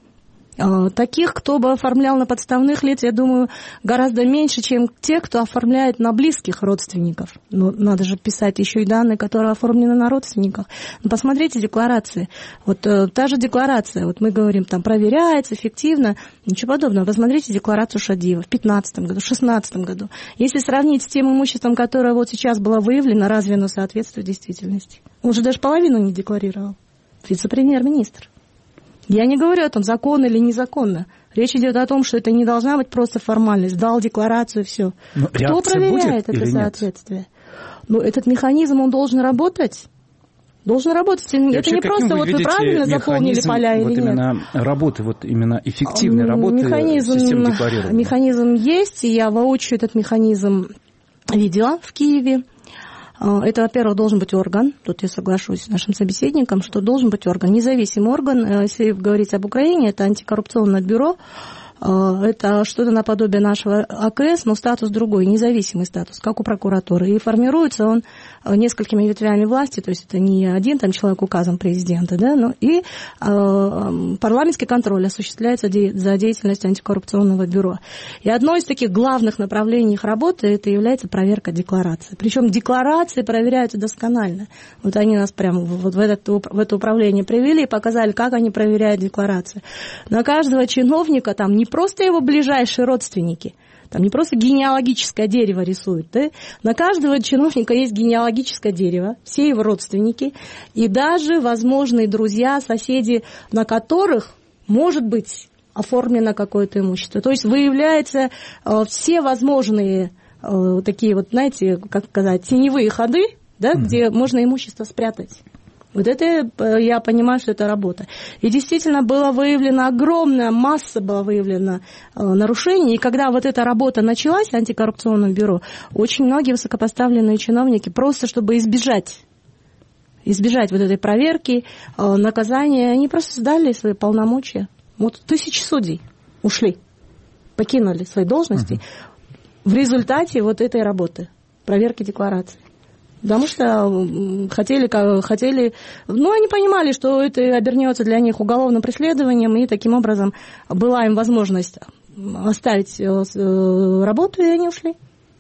Таких, кто бы оформлял на подставных лиц, я думаю, гораздо меньше, чем те, кто оформляет на близких родственников. Но надо же писать еще и данные, которые оформлены на родственниках. Но посмотрите декларации. Вот э, та же декларация, вот мы говорим, там проверяется эффективно, ничего подобного. Посмотрите декларацию Шадиева в две тысячи пятнадцатом году, в две тысячи шестнадцатом году. Если сравнить с тем имуществом, которое вот сейчас было выявлено, разве оно соответствует действительности? Он же даже половину не декларировал. Вице-премьер-министр. Я не говорю о том, законно или незаконно. Речь идет о том, что это не должна быть просто формальность. Дал декларацию, все. Но кто проверяет это соответствие? Ну, этот механизм, он должен работать. Должен работать. И это вообще, не просто вот вы правильно заполнили поля вот или именно нет. Именно работы, вот именно эффективной работы механизм, системы декларирования. Механизм есть, и я воочию этот механизм видела в Киеве. Это, во-первых, должен быть орган, тут я соглашусь с нашим собеседником, что должен быть орган, независимый орган, если говорить об Украине, это антикоррупционное бюро, это что-то наподобие нашего АКС, но статус другой, независимый статус, как у прокуратуры. И формируется он несколькими ветвями власти, то есть это не один там человек указом президента, да, но и э, парламентский контроль осуществляется де- за деятельностью антикоррупционного бюро. И одно из таких главных направлений их работы это является проверка деклараций. Причем декларации проверяются досконально. Вот они нас прямо вот в, этот, в это управление привели и показали, как они проверяют декларации. На каждого чиновника там не просто его ближайшие родственники, там не просто генеалогическое дерево рисуют, да? На каждого чиновника есть генеалогическое дерево, все его родственники, и даже возможные друзья, соседи, на которых может быть оформлено какое-то имущество. То есть выявляются э, все возможные э, такие вот, знаете, как сказать, теневые ходы, да, mm-hmm. где можно имущество спрятать. Вот это, я понимаю, что это работа. И действительно была выявлена огромная масса, была выявлена э, нарушений. И когда вот эта работа началась, антикоррупционное бюро, очень многие высокопоставленные чиновники, просто чтобы избежать, избежать вот этой проверки, э, наказания, они просто сдали свои полномочия. Вот тысячи судей ушли, покинули свои должности uh-huh. в результате вот этой работы, проверки деклараций. Потому что хотели, хотели, ну, они понимали, что это обернется для них уголовным преследованием, и таким образом была им возможность оставить работу, и они ушли.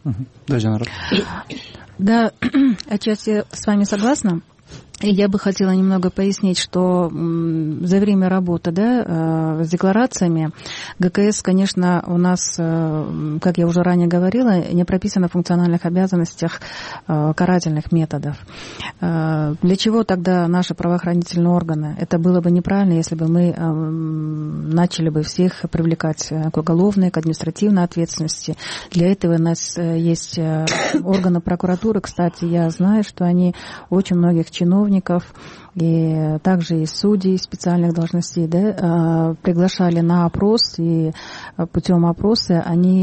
Да, отчасти с вами согласна. И я бы хотела немного пояснить, что за время работы, да, с декларациями ГКС, конечно, у нас, как я уже ранее говорила, не прописано в функциональных обязанностях карательных методов. Для чего тогда наши правоохранительные органы? Это было бы неправильно, если бы мы начали бы всех привлекать к уголовной, к административной ответственности. Для этого у нас есть органы прокуратуры. Кстати, я знаю, что они очень многих чиновников и также и судей специальных должностей, да, приглашали на опрос, и путем опроса они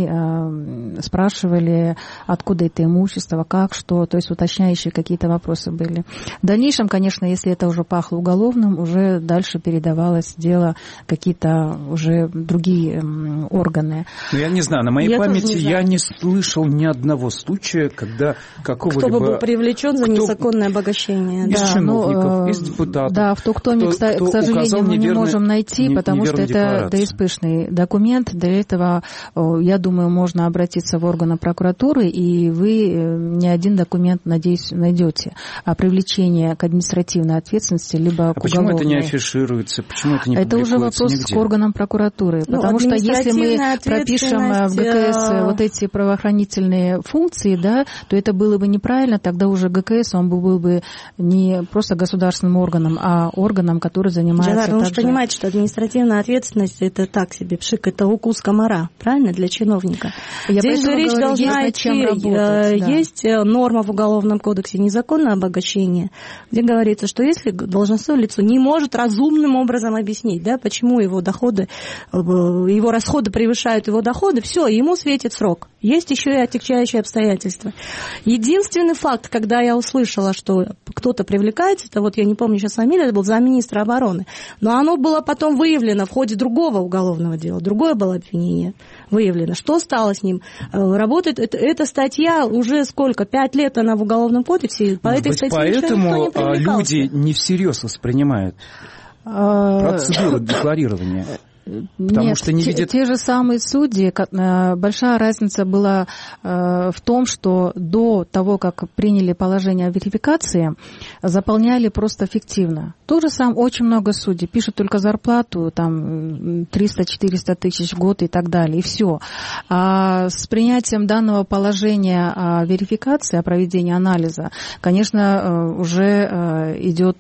спрашивали, откуда это имущество, как, что, то есть уточняющие какие-то вопросы были. В дальнейшем, конечно, если это уже пахло уголовным, уже дальше передавалось дело какие-то уже другие органы. Ну, я не знаю, на моей я памяти не я не слышал ни одного случая, когда какого-либо... Кто бы был привлечен за незаконное обогащение. Из да. чиновников, из депутатов. Да, в Туктоме, кто, кто к сожалению, мы не можем найти, не, потому что это ДСПшный документ. Для этого, я думаю, можно обратиться в органы прокуратуры, и вы не один документ, надеюсь, найдете о привлечении к административной ответственности, либо а к почему уголовной. это не афишируется? Почему это не Это уже вопрос нигде? к органам прокуратуры, ну, потому что если мы пропишем в ГКС вот эти правоохранительные функции, да, то это было бы неправильно, тогда уже ГКС, он был бы не просто государственным органом, а органом, который занимается Жанар, также... вы же понимаете, что административная ответственность это так себе пшик, это укус комара, правильно, для чиновника. Я Здесь же речь говорю, должна идти, работать, да. Есть норма в Уголовном кодексе незаконное обогащение, где говорится, что если должностное лицо не может разумным образом объяснить, да, почему его доходы, его расходы превышают его доходы, все, ему светит срок. Есть еще и отягчающие обстоятельства. Единственный факт, когда я услышала, что кто-то привлекается, это вот я не помню сейчас фамилию, это был замминистра обороны, но оно было потом выявлено в ходе другого уголовного дела, другое было обвинение выявлено. Что стало с ним? Работает это, эта статья уже сколько? Пять лет она в Уголовном кодексе. По Может этой быть, статье поэтому не люди не всерьез воспринимают процедуру декларирования. Потому Нет, что не те, видят... те же самые судьи, большая разница была в том, что до того, как приняли положение о верификации, заполняли просто фиктивно. То же самое, очень много судей пишут только зарплату, там триста-четыреста тысяч в год и так далее, и все. А с принятием данного положения о верификации, о проведении анализа, конечно, уже идет,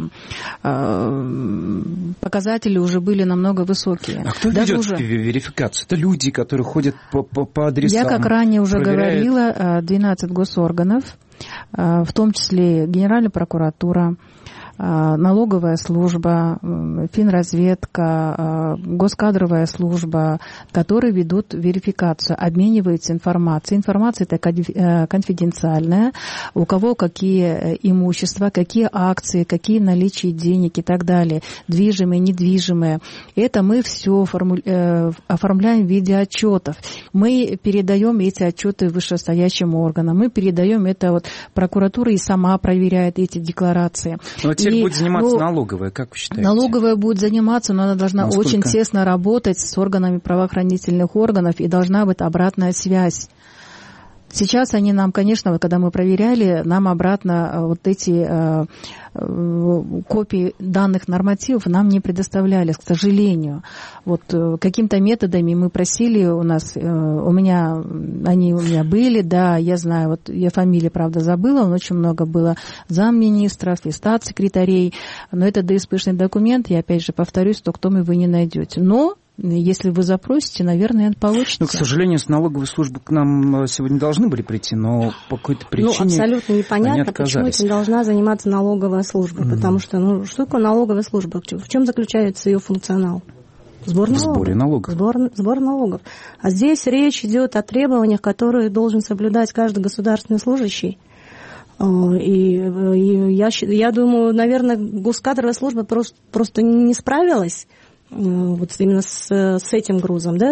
показатели уже были намного высокие. А кто Даже ведет уже... верификацию? Это люди, которые ходят по, по, по адресам. Я, как ранее уже проверяют... говорила, двенадцать госорганов, в том числе Генеральная прокуратура, налоговая служба, финразведка, госкадровая служба, которые ведут верификацию, обмениваются информацией. Информация эта конфиденциальная, у кого какие имущества, какие акции, какие наличия денег и так далее, движимые, недвижимые. Это мы все оформляем в виде отчетов. Мы передаем эти отчеты вышестоящим органам, мы передаем это вот прокуратура и сама проверяет эти декларации. Но теперь и, будет заниматься ну, налоговая, как вы считаете? Налоговая будет заниматься, но она должна Насколько? очень тесно работать с органами правоохранительных органов, и должна быть обратная связь. Сейчас они нам, конечно, вот когда мы проверяли, нам обратно вот эти э, э, копии данных нормативов нам не предоставляли, к сожалению. Вот э, какими-то методами мы просили у нас, э, у меня, они у меня были, да, я знаю, вот я фамилии, правда, забыла, но очень много было замминистров и статс-секретарей, но это ДСПшный документ, я опять же повторюсь, то кто вы не найдете. Но если вы запросите, наверное, получите. Ну, к сожалению, с налоговой службы к нам сегодня должны были прийти, но по какой-то причине ну, абсолютно непонятно, почему этим должна заниматься налоговая служба. Mm-hmm. Потому что, ну, что такое налоговая служба? В чем заключается ее функционал? Сбор налогов. В сборе налогов. Сбор, сбор налогов. А здесь речь идет о требованиях, которые должен соблюдать каждый государственный служащий. И, и я, я думаю, наверное, госкадровая служба просто, просто не справилась вот именно с, с этим грузом, да.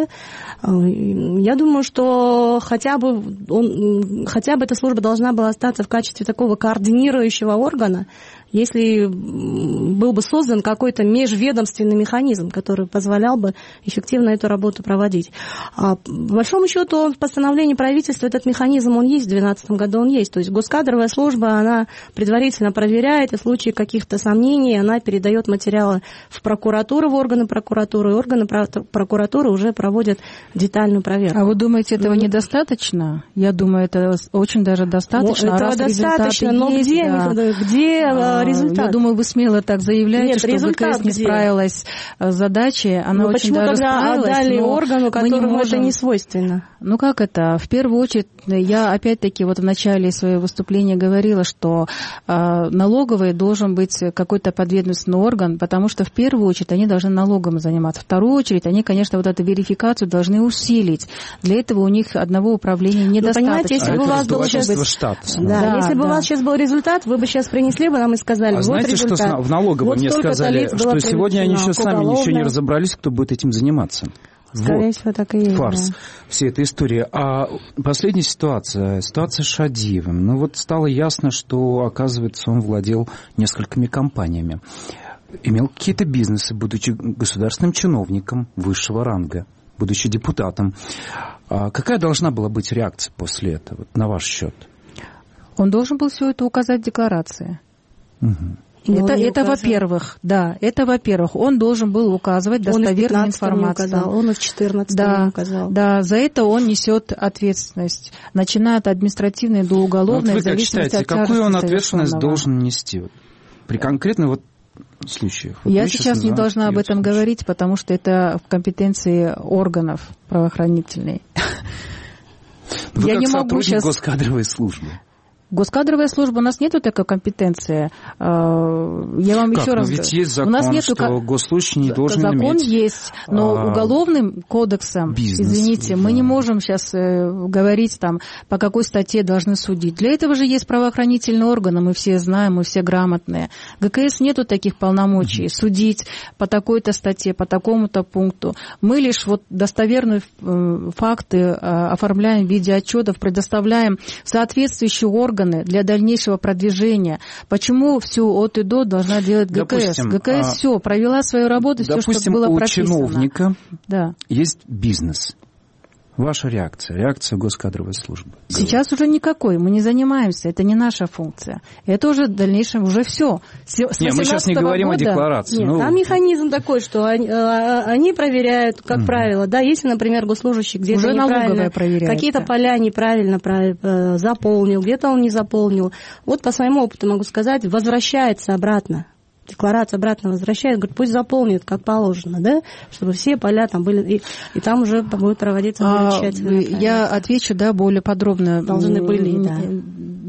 Я думаю, что хотя бы, он, хотя бы эта служба должна была остаться в качестве такого координирующего органа, если был бы создан какой-то межведомственный механизм, который позволял бы эффективно эту работу проводить. А по большому счету в постановлении правительства этот механизм, он есть, в две тысячи двенадцатом году он есть. То есть госкадровая служба, она предварительно проверяет, и в случае каких-то сомнений она передает материалы в прокуратуру, в органы прокуратуры, и органы прокуратуры уже проводят детальную проверку. А вы думаете, этого ну, недостаточно? Я думаю, это очень даже достаточно. Ну, этого а достаточно, но есть, где, да. где а, результат? Я думаю, вы смело так заявляете, Нет, что ВКС не где? справилась с задачей. Она ну, очень почему даже тогда справилась, отдали органу, которому можем... это не свойственно? Ну как это? В первую очередь, я опять-таки вот в начале своего выступления говорила, что э, налоговый должен быть какой-то подведомственный орган, потому что в первую очередь они должны налогом заниматься. В вторую очередь они, конечно, вот эту верификацию должны усилить. Для этого у них одного управления недостаточно. Вы понимаете, если а бы у вас был сейчас... штат. Да, да, если бы да. у вас сейчас был результат, вы бы сейчас принесли бы нам и сказали, а вот знаете, результат. Что в налоговой вот мне сказали, что сегодня они еще сами уголовной. ничего не разобрались, кто будет этим заниматься. Скорее вот. всего, так и есть. Фарс. Да. Вся эта история. А последняя ситуация, ситуация с Шадиевым. Ну вот стало ясно, что, оказывается, он владел несколькими компаниями. Имел какие-то бизнесы, будучи государственным чиновником высшего ранга, будучи депутатом. А какая должна была быть реакция после этого, на ваш счет? Он должен был все это указать в декларации. Угу. Это, это во-первых, да, это во-первых. Он должен был указывать достоверную информацию. Не указал, он и в четырнадцатом да, не указал. Да, за это он несет ответственность, начиная от административной до уголовной, вот в зависимости считаете, от тяжести какую он ответственность совершенного. должен нести при конкретных вот случаях? Вот Я сейчас не должна об этом случай. говорить, потому что это в компетенции органов правоохранительной. Вы Я как не могу сейчас госкадровой службы. Госкадровая служба, у нас нет такой компетенции. Я вам как? еще раз говорю. Ведь есть закон, у нас нету... что госслужащий не должен закон иметь... Закон есть, но а... уголовным кодексом, бизнес, извините, да. мы не можем сейчас говорить, там, по какой статье должны судить. Для этого же есть правоохранительные органы, мы все знаем, мы все грамотные. ГКС нету таких полномочий mm-hmm. судить по такой-то статье, по такому-то пункту. Мы лишь вот достоверные факты оформляем в виде отчетов, предоставляем соответствующие органы для дальнейшего продвижения. Почему все от и до должна делать ГКС? Допустим, ГКС а... все, провела свою работу, все, Допустим, что было у прописано. чиновника да. есть бизнес. Ваша реакция, реакция госкадровой службы? Сейчас уже никакой, мы не занимаемся, это не наша функция. Это уже в дальнейшем уже все. С Нет, мы сейчас не говорим года... о декларации. Нет, ну... там механизм такой, что они, они проверяют, как mm. правило, да, если, например, госслужащий где-то уже неправильно, какие-то поля неправильно заполнил, где-то он не заполнил. Вот по своему опыту могу сказать, возвращается обратно. Декларацию обратно возвращает, говорит, пусть заполнит, как положено, да, чтобы все поля там были, и, и там уже будет проводиться а, замечательно. Я отвечу, да, более подробно. Должны были, да.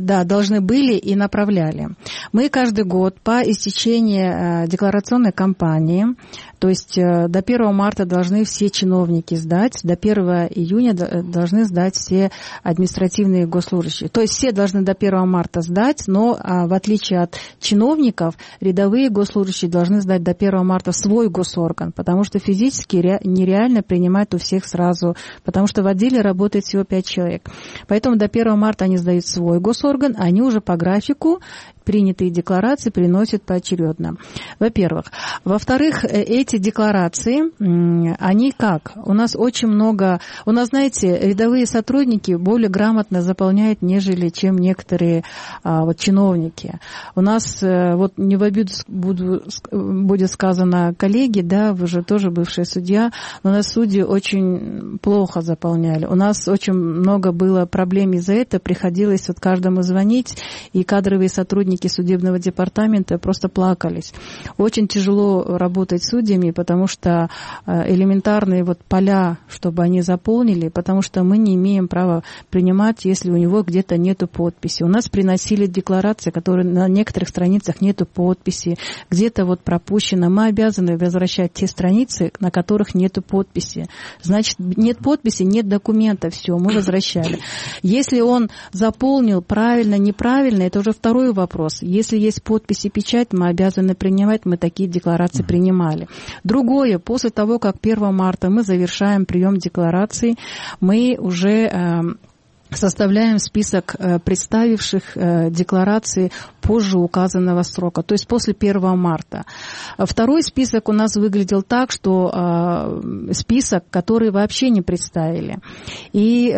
да, должны были и направляли. Мы каждый год по истечении декларационной кампании, то есть до первого марта должны все чиновники сдать, до первого июня должны сдать все административные госслужащие. То есть все должны до первого марта сдать, но в отличие от чиновников, рядовые госслужащие должны сдать до первого марта свой госорган, потому что физически нереально принимать у всех сразу, потому что в отделе работает всего пять человек. Поэтому до первого марта они сдают свой госорган, а они уже по графику принятые декларации приносят поочередно. Во-первых. Во-вторых, эти декларации, они как? У нас очень много... У нас, знаете, рядовые сотрудники более грамотно заполняют, нежели чем некоторые а, вот, чиновники. У нас, вот не в обиду буду, будет сказано коллеги, да, вы же тоже бывший судья, но у нас судьи очень плохо заполняли. У нас очень много было проблем из-за этого, приходилось вот каждому звонить, и кадровые сотрудники судебного департамента просто плакались. Очень тяжело работать с судьями, потому что элементарные вот поля, чтобы они заполнили, потому что мы не имеем права принимать, если у него где-то нету подписи. У нас приносили декларации, которые на некоторых страницах нету подписи, где-то вот пропущено. Мы обязаны возвращать те страницы, на которых нету подписи. Значит, нет подписи, нет документа, все, мы возвращали. Если он заполнил правильно, неправильно, это уже второй вопрос. Если есть подпись и печать, мы обязаны принимать, мы такие декларации принимали. Другое, после того, как первого марта мы завершаем прием деклараций, мы уже составляем список представивших декларации позже указанного срока, то есть после первого марта. Второй список у нас выглядел так, что список, который вообще не представили. И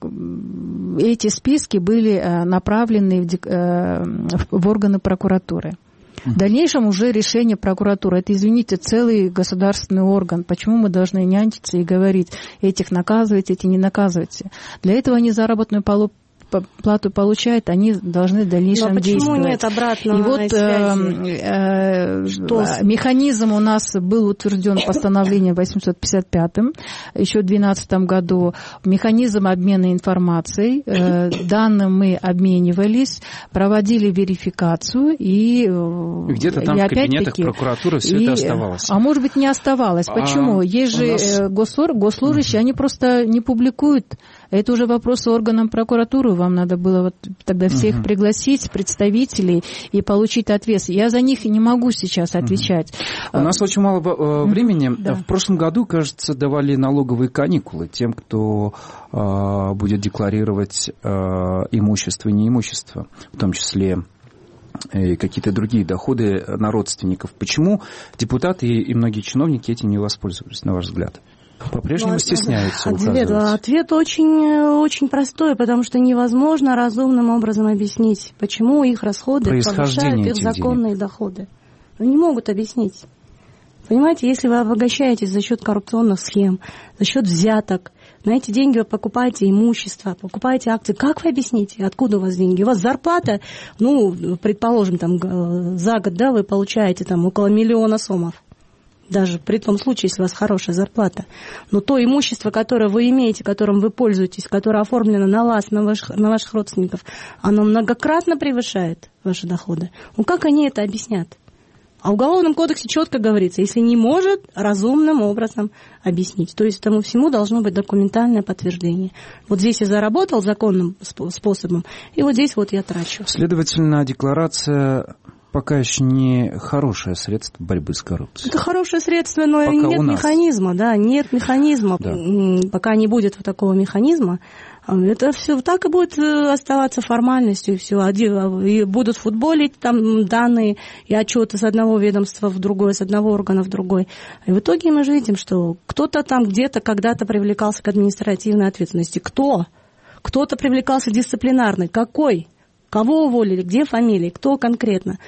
эти списки были направлены в органы прокуратуры. В дальнейшем уже решение прокуратуры. Это, извините, целый государственный орган. Почему мы должны нянчиться и говорить, этих наказывайте, эти не наказывайте? Для этого они заработную плату получают, они должны в дальнейшем Но почему действовать. Нет обратного И вот э, э, механизм у нас был утвержден постановлением восемьсот пятьдесят пятым, еще в две тысячи двенадцатом году. Механизм обмена информацией. Э, данным мы обменивались, проводили верификацию и где-то там и в кабинетах прокуратуры все и, это оставалось. А может быть, не оставалось. Почему? А Есть же нас... госор, госслужащие, угу. они просто не публикуют. Это уже вопрос органам прокуратуры. Вам надо было вот тогда всех uh-huh. пригласить, представителей, и получить ответ. Я за них не могу сейчас отвечать. Uh-huh. У нас очень мало uh-huh. времени. Да. В прошлом году, кажется, давали налоговые каникулы тем, кто uh, будет декларировать uh, имущество и неимущество, в том числе и какие-то другие доходы на родственников. Почему депутаты и многие чиновники этим не воспользовались, на ваш взгляд? По-прежнему ну, стесняются ответ, ответ очень, очень простой, потому что невозможно разумным образом объяснить, почему их расходы повышают их законные денег. доходы. Они не могут объяснить. Понимаете, если вы обогащаетесь за счет коррупционных схем, за счет взяток, на эти деньги вы покупаете имущество, покупаете акции, как вы объясните, откуда у вас деньги? У вас зарплата, ну, предположим, там, за год, да, вы получаете там около миллиона сомов. Даже при том случае, если у вас хорошая зарплата. Но то имущество, которое вы имеете, которым вы пользуетесь, которое оформлено на вас, на ваших, на ваших родственников, оно многократно превышает ваши доходы. Ну как они это объяснят? А в Уголовном кодексе четко говорится, если не может разумным образом объяснить. То есть тому всему должно быть документальное подтверждение. Вот здесь я заработал законным способом, и вот здесь вот я трачу. Следовательно, декларация... пока еще не хорошее средство борьбы с коррупцией. Это хорошее средство, но пока нет механизма, да, нет механизма. Да. Пока не будет вот такого механизма, это все так и будет оставаться формальностью, и все. И будут футболить там данные и отчеты с одного ведомства в другое, с одного органа в другой. И в итоге мы же видим, что кто-то там где-то когда-то привлекался к административной ответственности. Кто? Кто-то привлекался дисциплинарной. Какой? Кого уволили, где фамилии, кто конкретно.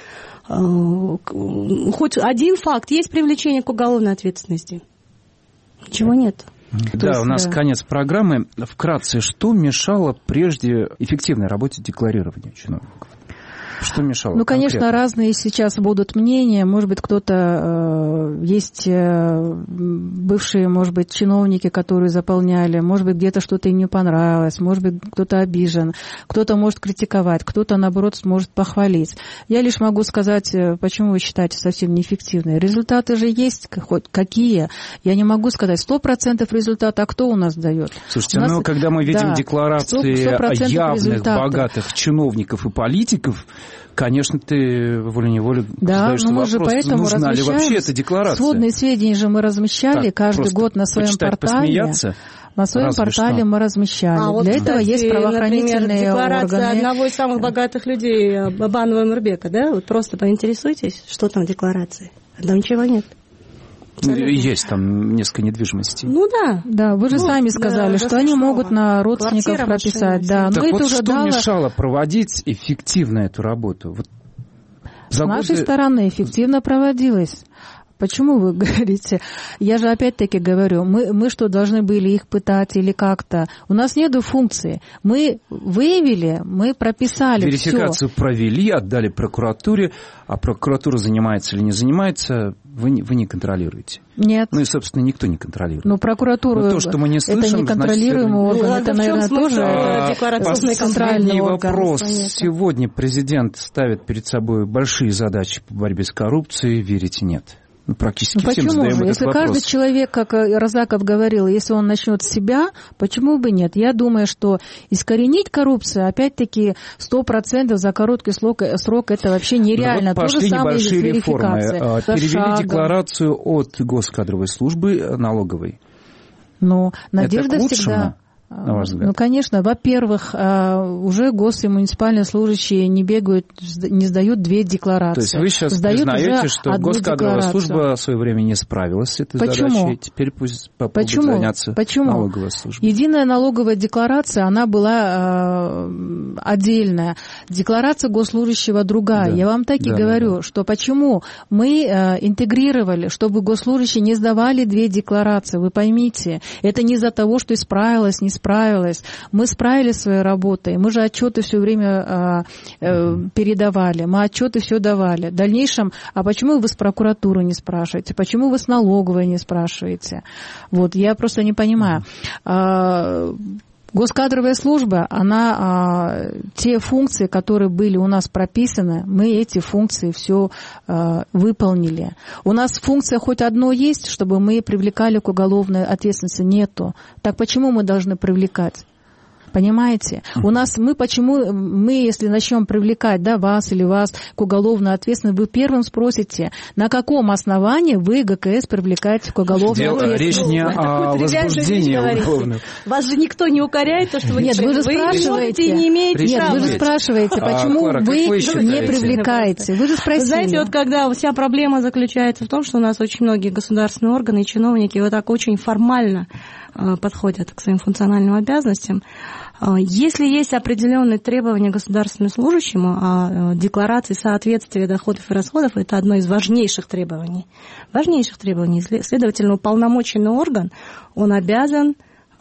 Хоть один факт, есть привлечение к уголовной ответственности. Ничего нет. Да, есть, у нас да. конец программы. Вкратце, что мешало прежде эффективной работе декларирования чиновников? Что мешало? Ну, конечно, конкретно? разные сейчас будут мнения. Может быть, кто-то... Э, есть э, бывшие, может быть, чиновники, которые заполняли. Может быть, где-то что-то им не понравилось. Может быть, кто-то обижен. Кто-то может критиковать. Кто-то, наоборот, сможет похвалить. Я лишь могу сказать, почему вы считаете совсем неэффективной. Результаты же есть хоть какие. Я не могу сказать сто процентов результата. А кто у нас дает? Слушайте, нас... ну, когда мы видим да, декларации сто процентов явных, результата. Богатых чиновников и политиков, конечно, ты волей-неволей да, задаешься мы же вопрос, поэтому нужна ли вообще эта декларация. Сводные сведения же мы размещали так, каждый год на своем портале. На своем портале что? Мы размещали. А вот, Для кстати, этого есть правоохранительные например, декларация органы. одного из самых богатых людей, Абанова Эмирбека, да? Вот просто поинтересуйтесь, что там в декларации. Там ничего нет. Абсолютно. Есть там несколько недвижимостей. Ну да. Да, вы же ну, сами сказали, да, что они могут на родственников Квартира, прописать. Да. Так Но вот это уже что дало... мешало проводить эффективно эту работу? Вот С годы... нашей стороны эффективно проводилась. Почему вы говорите? Я же опять-таки говорю, мы, мы что, должны были их пытать или как-то? У нас нету функции. Мы выявили, мы прописали верификацию всё. Провели, отдали прокуратуре, а прокуратура занимается или не занимается, вы не, вы не контролируете. Нет. Ну и, собственно, никто не контролирует. Ну, прокуратура, Но то, что мы не слышим, это не контролируемый орган, ну, это, наверное, тоже а, контрольный орган. Вопрос. Сегодня президент ставит перед собой большие задачи по борьбе с коррупцией, верите, нет? Ну, практически ну, всем почему задаем же? этот Если вопрос. каждый человек, как Разаков говорил, если он начнет с себя, почему бы нет? Я думаю, что искоренить коррупцию, опять-таки, сто процентов за короткий срок, срок это вообще нереально. Ну, вот пошли небольшие реформы. Перевели шагом. Декларацию от госкадровой службы налоговой. Ну, надежда это к лучшему? Всегда... На ваш взгляд? Ну, конечно, во-первых, уже гос- и муниципальные служащие не бегают, не сдают две декларации. То есть вы сейчас сдают признаете, что госкадровая служба в свое время не справилась с этой Почему? задачей, теперь пусть попробует Почему? заняться Почему? налоговая служба. Единая налоговая декларация, она была э, отдельная. Декларация госслужащего другая. Да. Я вам так и да, говорю, да. что почему мы э, интегрировали, чтобы госслужащие не сдавали две декларации. Вы поймите, это не из-за того, что исправилось, не справилась. Мы справились своей работой. Мы же отчеты все время э, э, передавали. Мы отчеты все давали. В дальнейшем, а почему вы с прокуратуры не спрашиваете? Почему вы с налоговой не спрашиваете? Вот, я просто не понимаю. А, госкадровая служба, она, а, те функции, которые были у нас прописаны, мы эти функции все а, выполнили. У нас функция хоть одно есть, чтобы мы привлекали к уголовной ответственности, нету. Так почему мы должны привлекать? Понимаете? У нас мы почему, мы, если начнем привлекать, да, вас или вас к уголовной ответственности, вы первым спросите, на каком основании вы ГКС привлекаете к уголовной ответственности? Речь не о возбуждении уголовных. Вас же никто не укоряет, то, что вы Нет, не вы же спрашиваете, не имеете Нет, права. вы же спрашиваете, почему а, Клара, вы, вы не привлекаете? Вы же спросили. Вы знаете, вот когда вся проблема заключается в том, что у нас очень многие государственные органы и чиновники вот так очень формально подходят к своим функциональным обязанностям. Если есть определенные требования государственному служащему, а декларации соответствия доходов и расходов – это одно из важнейших требований. Важнейших требований. Следовательно, уполномоченный орган, он обязан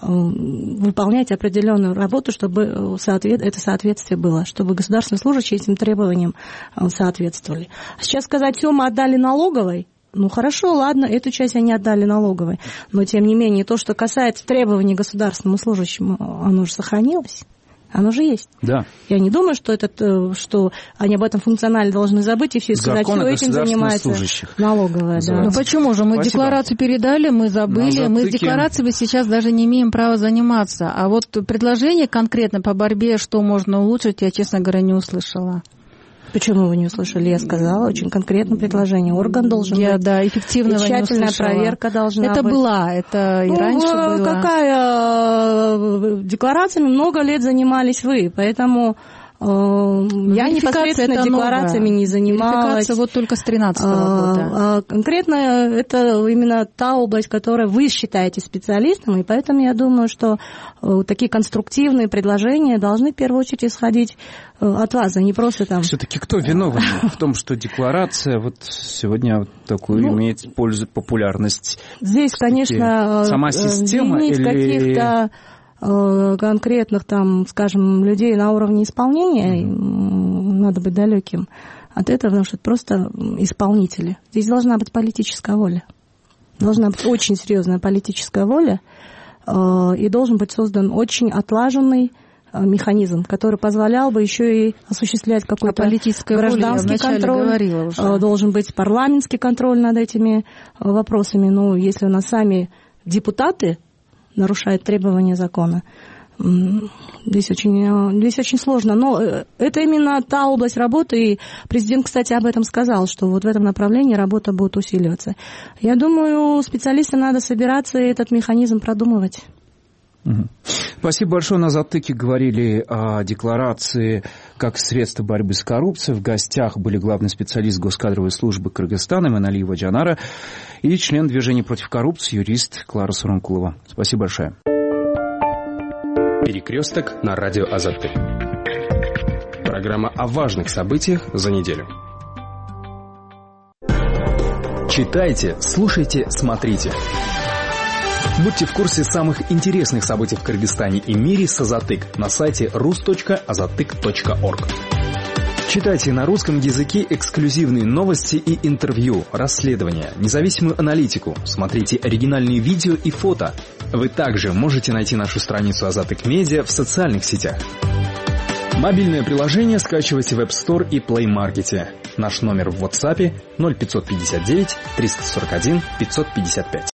выполнять определенную работу, чтобы это соответствие было, чтобы государственные служащие этим требованиям соответствовали. А сейчас сказать, все, мы отдали налоговой, ну хорошо, ладно, эту часть они отдали налоговой, но тем не менее то, что касается требований государственному служащему, оно же сохранилось, оно же есть. Да. Я не думаю, что, этот, что они об этом функционально должны забыть и все сказать, что этим занимается налоговая. Да. Ну почему же? Мы Спасибо. Декларацию передали, мы забыли, мы с декларацией сейчас даже не имеем права заниматься. А вот предложение конкретно по борьбе, что можно улучшить, я, честно говоря, не услышала. Почему вы не услышали? Я сказала очень конкретное предложение. Орган должен я, быть. Да, эффективного и тщательная проверка должна это быть. Это была, это и ну, раньше было. Какая декларациями много лет занимались вы, поэтому э, я непосредственно декларациями новое. Не занималась. Верификация вот только с тринадцатого года. А, конкретно это именно та область, которую вы считаете специалистом, и поэтому я думаю, что такие конструктивные предложения должны в первую очередь исходить от вас, а не просто там... Все-таки кто виновен в том, что декларация вот сегодня вот такую ну, имеет пользу, популярность? Здесь, конечно, сама система винить или... каких-то конкретных, там, скажем, людей на уровне исполнения, mm-hmm. надо быть далеким от этого, потому что это просто исполнители. Здесь должна быть политическая воля. Должна быть очень серьезная политическая воля, и должен быть создан очень отлаженный механизм, который позволял бы еще и осуществлять какой-то гражданский контроль. Должен быть парламентский контроль над этими вопросами. Ну, если у нас сами депутаты нарушают требования закона, здесь очень, здесь очень сложно. Но это именно та область работы, и президент, кстати, об этом сказал, что вот в этом направлении работа будет усиливаться. Я думаю, специалистам надо собираться и этот механизм продумывать. Спасибо большое. На «Затыке» говорили о декларации как средство борьбы с коррупцией. В гостях были главный специалист Госкадровой службы Кыргызстана Эманалиева Джанара и член движения против коррупции юрист Клара Сурункулова. Спасибо большое. Перекресток на радио «Азаттык». Программа о важных событиях за неделю. Читайте, слушайте, смотрите. Будьте в курсе самых интересных событий в Кыргызстане и мире с Азаттык на сайте рус точка азаттык точка орг. Читайте на русском языке эксклюзивные новости и интервью, расследования, независимую аналитику. Смотрите оригинальные видео и фото. Вы также можете найти нашу страницу Азаттык Медиа в социальных сетях. Мобильное приложение скачивайте в App Store и Play Market. Наш номер в WhatsApp ноль пятьсот пятьдесят девять триста сорок один пятьсот пятьдесят пять.